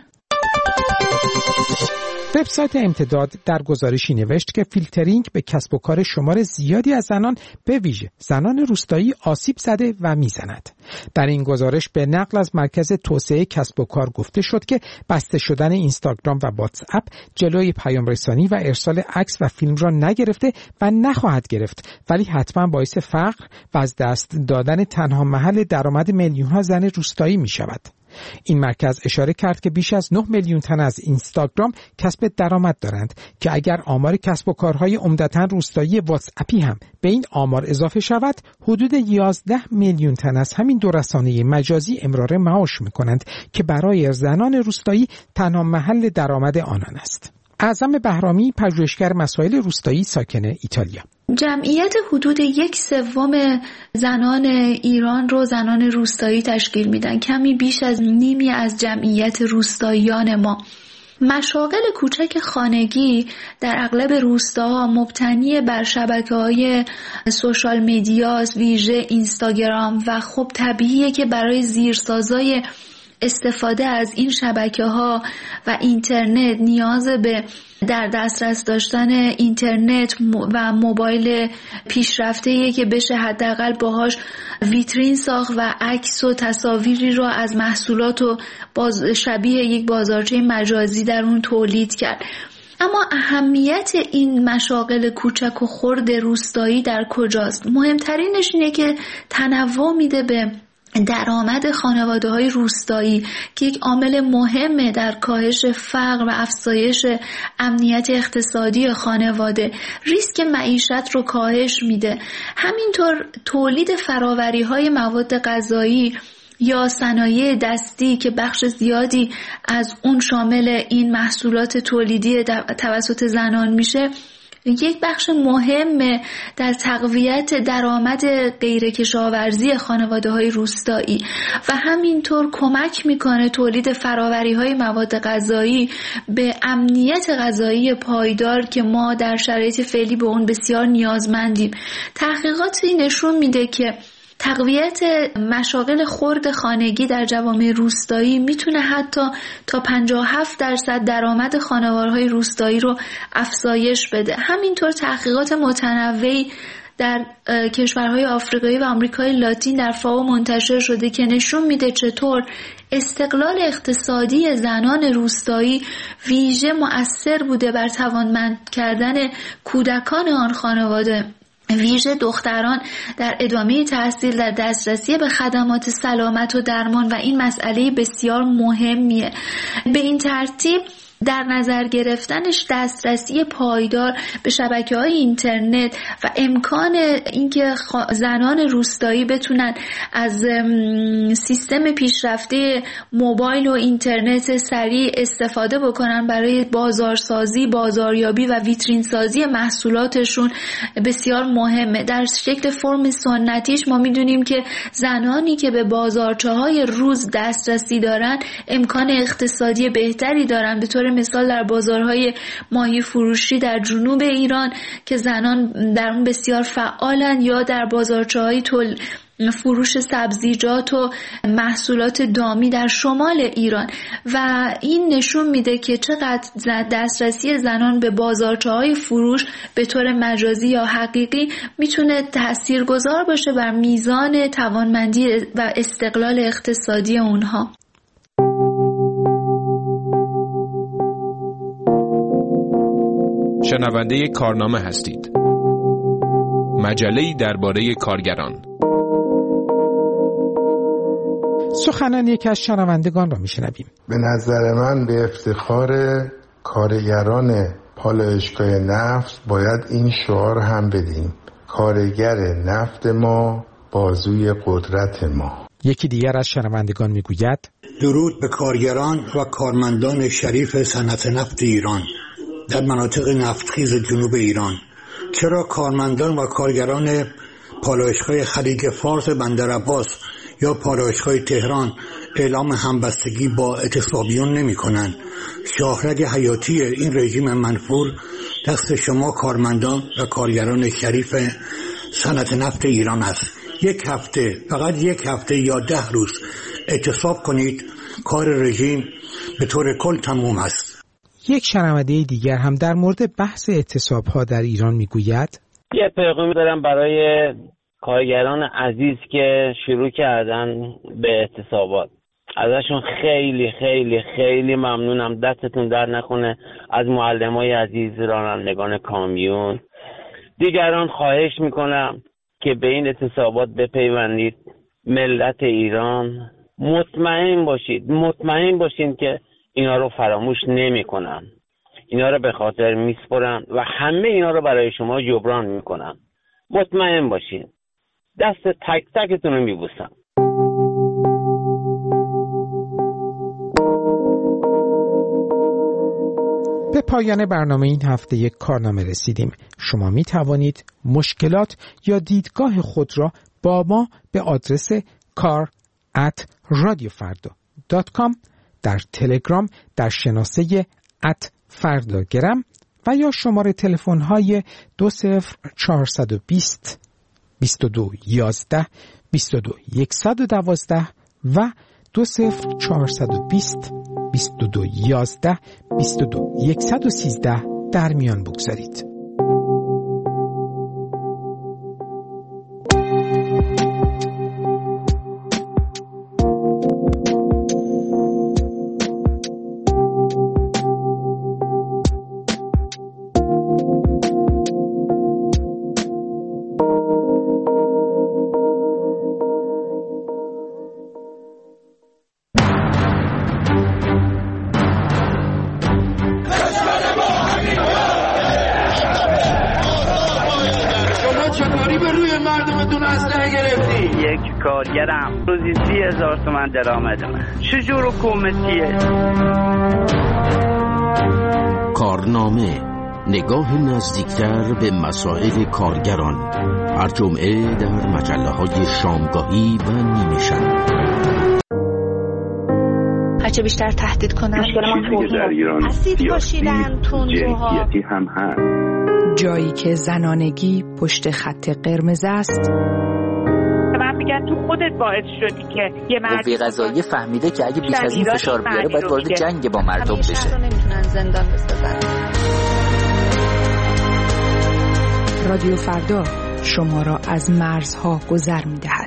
وبسایت امتداد در گزارشی نوشت که فیلترینگ به کسب و کار شمار زیادی از زنان، به ویژه زنان روستایی، آسیب زده و میزند. در این گزارش به نقل از مرکز توسعه کسب و کار گفته شد که بسته شدن اینستاگرام و واتس اپ جلوی پیام رسانی و ارسال عکس و فیلم را نگرفته و نخواهد گرفت، ولی حتما باعث فقر و از دست دادن تنها محل درآمد میلیون‌ها زن روستایی می شود. این مرکز اشاره کرد که بیش از نه میلیون تن از اینستاگرام کسب درآمد دارند که اگر آمار کسب و کارهای عمدتاً روستایی واتس اپی هم به این آمار اضافه شود، حدود یازده میلیون تن از همین دو رسانه مجازی امرار معاش می‌کنند که برای زنان روستایی تنها محل درآمد آنان است. اعظم بهرامی، پژوهشگر مسائل روستایی ساکن ایتالیا: جمعیت حدود یک سوم زنان ایران رو زنان روستایی تشکیل میدن، کمی بیش از نیمی از جمعیت روستاییان ما. مشاغل کوچک خانگی در اغلب روستاها مبتنی بر شبکه‌های سوشال میدیاست، ویژه اینستاگرام، و خب طبیعیه که برای زیرسازای استفاده از این شبکه‌ها و اینترنت نیاز به در دسترس داشتن اینترنت و موبایل پیشرفته‌ایه که بشه حداقل باهاش ویترین ساخت و عکس و تصاویری رو از محصولات و باز شبیه یک بازارچه مجازی در اون تولید کرد. اما اهمیت این مشاغل کوچک و خرد روستایی در کجاست؟ مهمترینش اینه که تنوع میده به درآمد خانواده‌های روستایی که یک عامل مهمه در کاهش فقر و افزایش امنیت اقتصادی خانواده. ریسک معیشت رو کاهش میده. همینطور تولید فراوری‌های مواد غذایی یا صنایع دستی که بخش زیادی از اون شامل این محصولات تولیدی توسط زنان میشه، یک بخش مهم در تقویت درآمد غیر کشاورزی خانواده‌های روستایی و همینطور کمک میکنه تولید فراوری‌های مواد غذایی به امنیت غذایی پایدار که ما در شرایط فعلی به اون بسیار نیازمندیم. تحقیقاتی نشون میده که تقویت مشاغل خرد خانگی در جوامع روستایی میتونه حتی تا پنجاه و هفت درصد درآمد خانوارهای روستایی رو افزایش بده. همینطور تحقیقات متنوعی در کشورهای آفریقایی و آمریکای لاتین در فاو منتشر شده که نشون میده چطور استقلال اقتصادی زنان روستایی ویژه مؤثر بوده بر توانمند کردن کودکان آن خانواده، ویژه دختران در ادامه تحصیل، در دسترسی به خدمات سلامت و درمان، و این مسئله بسیار مهمیه. به این ترتیب در نظر گرفتنش دسترسی پایدار به شبکه‌های اینترنت و امکان اینکه زنان روستایی بتونن از سیستم پیشرفته موبایل و اینترنت سریع استفاده بکنن برای بازارسازی، بازاریابی و ویترین سازی محصولاتشون بسیار مهمه. در شکل فرم سنتیش ما میدونیم که زنانی که به بازارچه‌های روز دسترسی دارن امکان اقتصادی بهتری دارن. به طور مثال در بازارهای ماهی فروشی در جنوب ایران که زنان در اون بسیار فعالن، یا در بازارچه‌های تول فروش سبزیجات و محصولات دامی در شمال ایران. و این نشون میده که چقدر دسترسی زنان به بازارچه‌های فروش به طور مجازی یا حقیقی میتونه تاثیرگذار باشه بر میزان توانمندی و استقلال اقتصادی اونها. شنونده کارنامه هستید. مجله‌ای درباره کارگران. سخنان یکی از شنوندگان را میشنویم. به نظر من به افتخار کارگران پالایشگاه نفت باید این شعار هم بدیم: کارگر نفت ما، بازوی قدرت ما. یکی دیگر از شنوندگان میگوید: درود به کارگران و کارمندان شریف صنعت نفت ایران در مناطق نفتخیز جنوب ایران. چرا کارمندان و کارگران پالایشگاه خلیج فارس بندر عباس یا پالایشگاه تهران اعلام همبستگی با اعتصابیون نمی کنند؟ شاهرگ حیاتی این رژیم منفور دست شما کارمندان و کارگران شریف صنعت نفت ایران است. یک هفته، فقط یک هفته یا ده روز اعتصاب کنید، کار رژیم به طور کل تموم است. یک شنونده دیگر هم در مورد بحث اعتصاب‌ها در ایران میگوید: یه پیغامی دارم برای کارگران عزیز که شروع کردن به اعتصابات. ازشون خیلی خیلی خیلی ممنونم. دستتون در نکنه. از معلمای عزیز، رانندگان کامیون، دیگران خواهش میکنم که به این اعتصابات بپیوندید. ملت ایران مطمئن باشید مطمئن باشید که اینا رو فراموش نمی کنم. اینا رو به خاطر میسپرم و همه اینا رو برای شما جبران میکنم. مطمئن باشین. دست تک تکتون رو میبوسم. به پایان برنامه این هفته یک کارنامه رسیدیم. شما می توانید مشکلات یا دیدگاه خود را با ما به آدرس کار ات رادیو فردا دات کام، در تلگرام در شناسه ات فرداگرم و یا شماره تلفن های دو صفر چهارصد و بیست بیست و دو یازده بیست و دو صد و دوازده و دو صفر چهارصد و بیست بیست و دو یازده بیست و دو صد و سیزده در میان بگذارید. کارگرم روزی سی هزار تومن درآمدمه. چجور حکومتیه؟ کارنامه، نگاه نزدیکتر به مسائل کارگران، هر جمعه در مجله های شامگاهی و نیمه شب. هرچه بیشتر تهدید کنن چیزی که در ایران سیاسی جنسیتی هم هست. جایی که زنانگی پشت خط قرمز است. میگن تو خودت باعث شدی که یه مرد قوه قضاییه فهمیده که اگه بیش از این فشار بیاره باید وارد جنگ با مردم بشه. نمیتونن زندان بسازن. رادیو فردا شما را از مرزها گذر میدهد.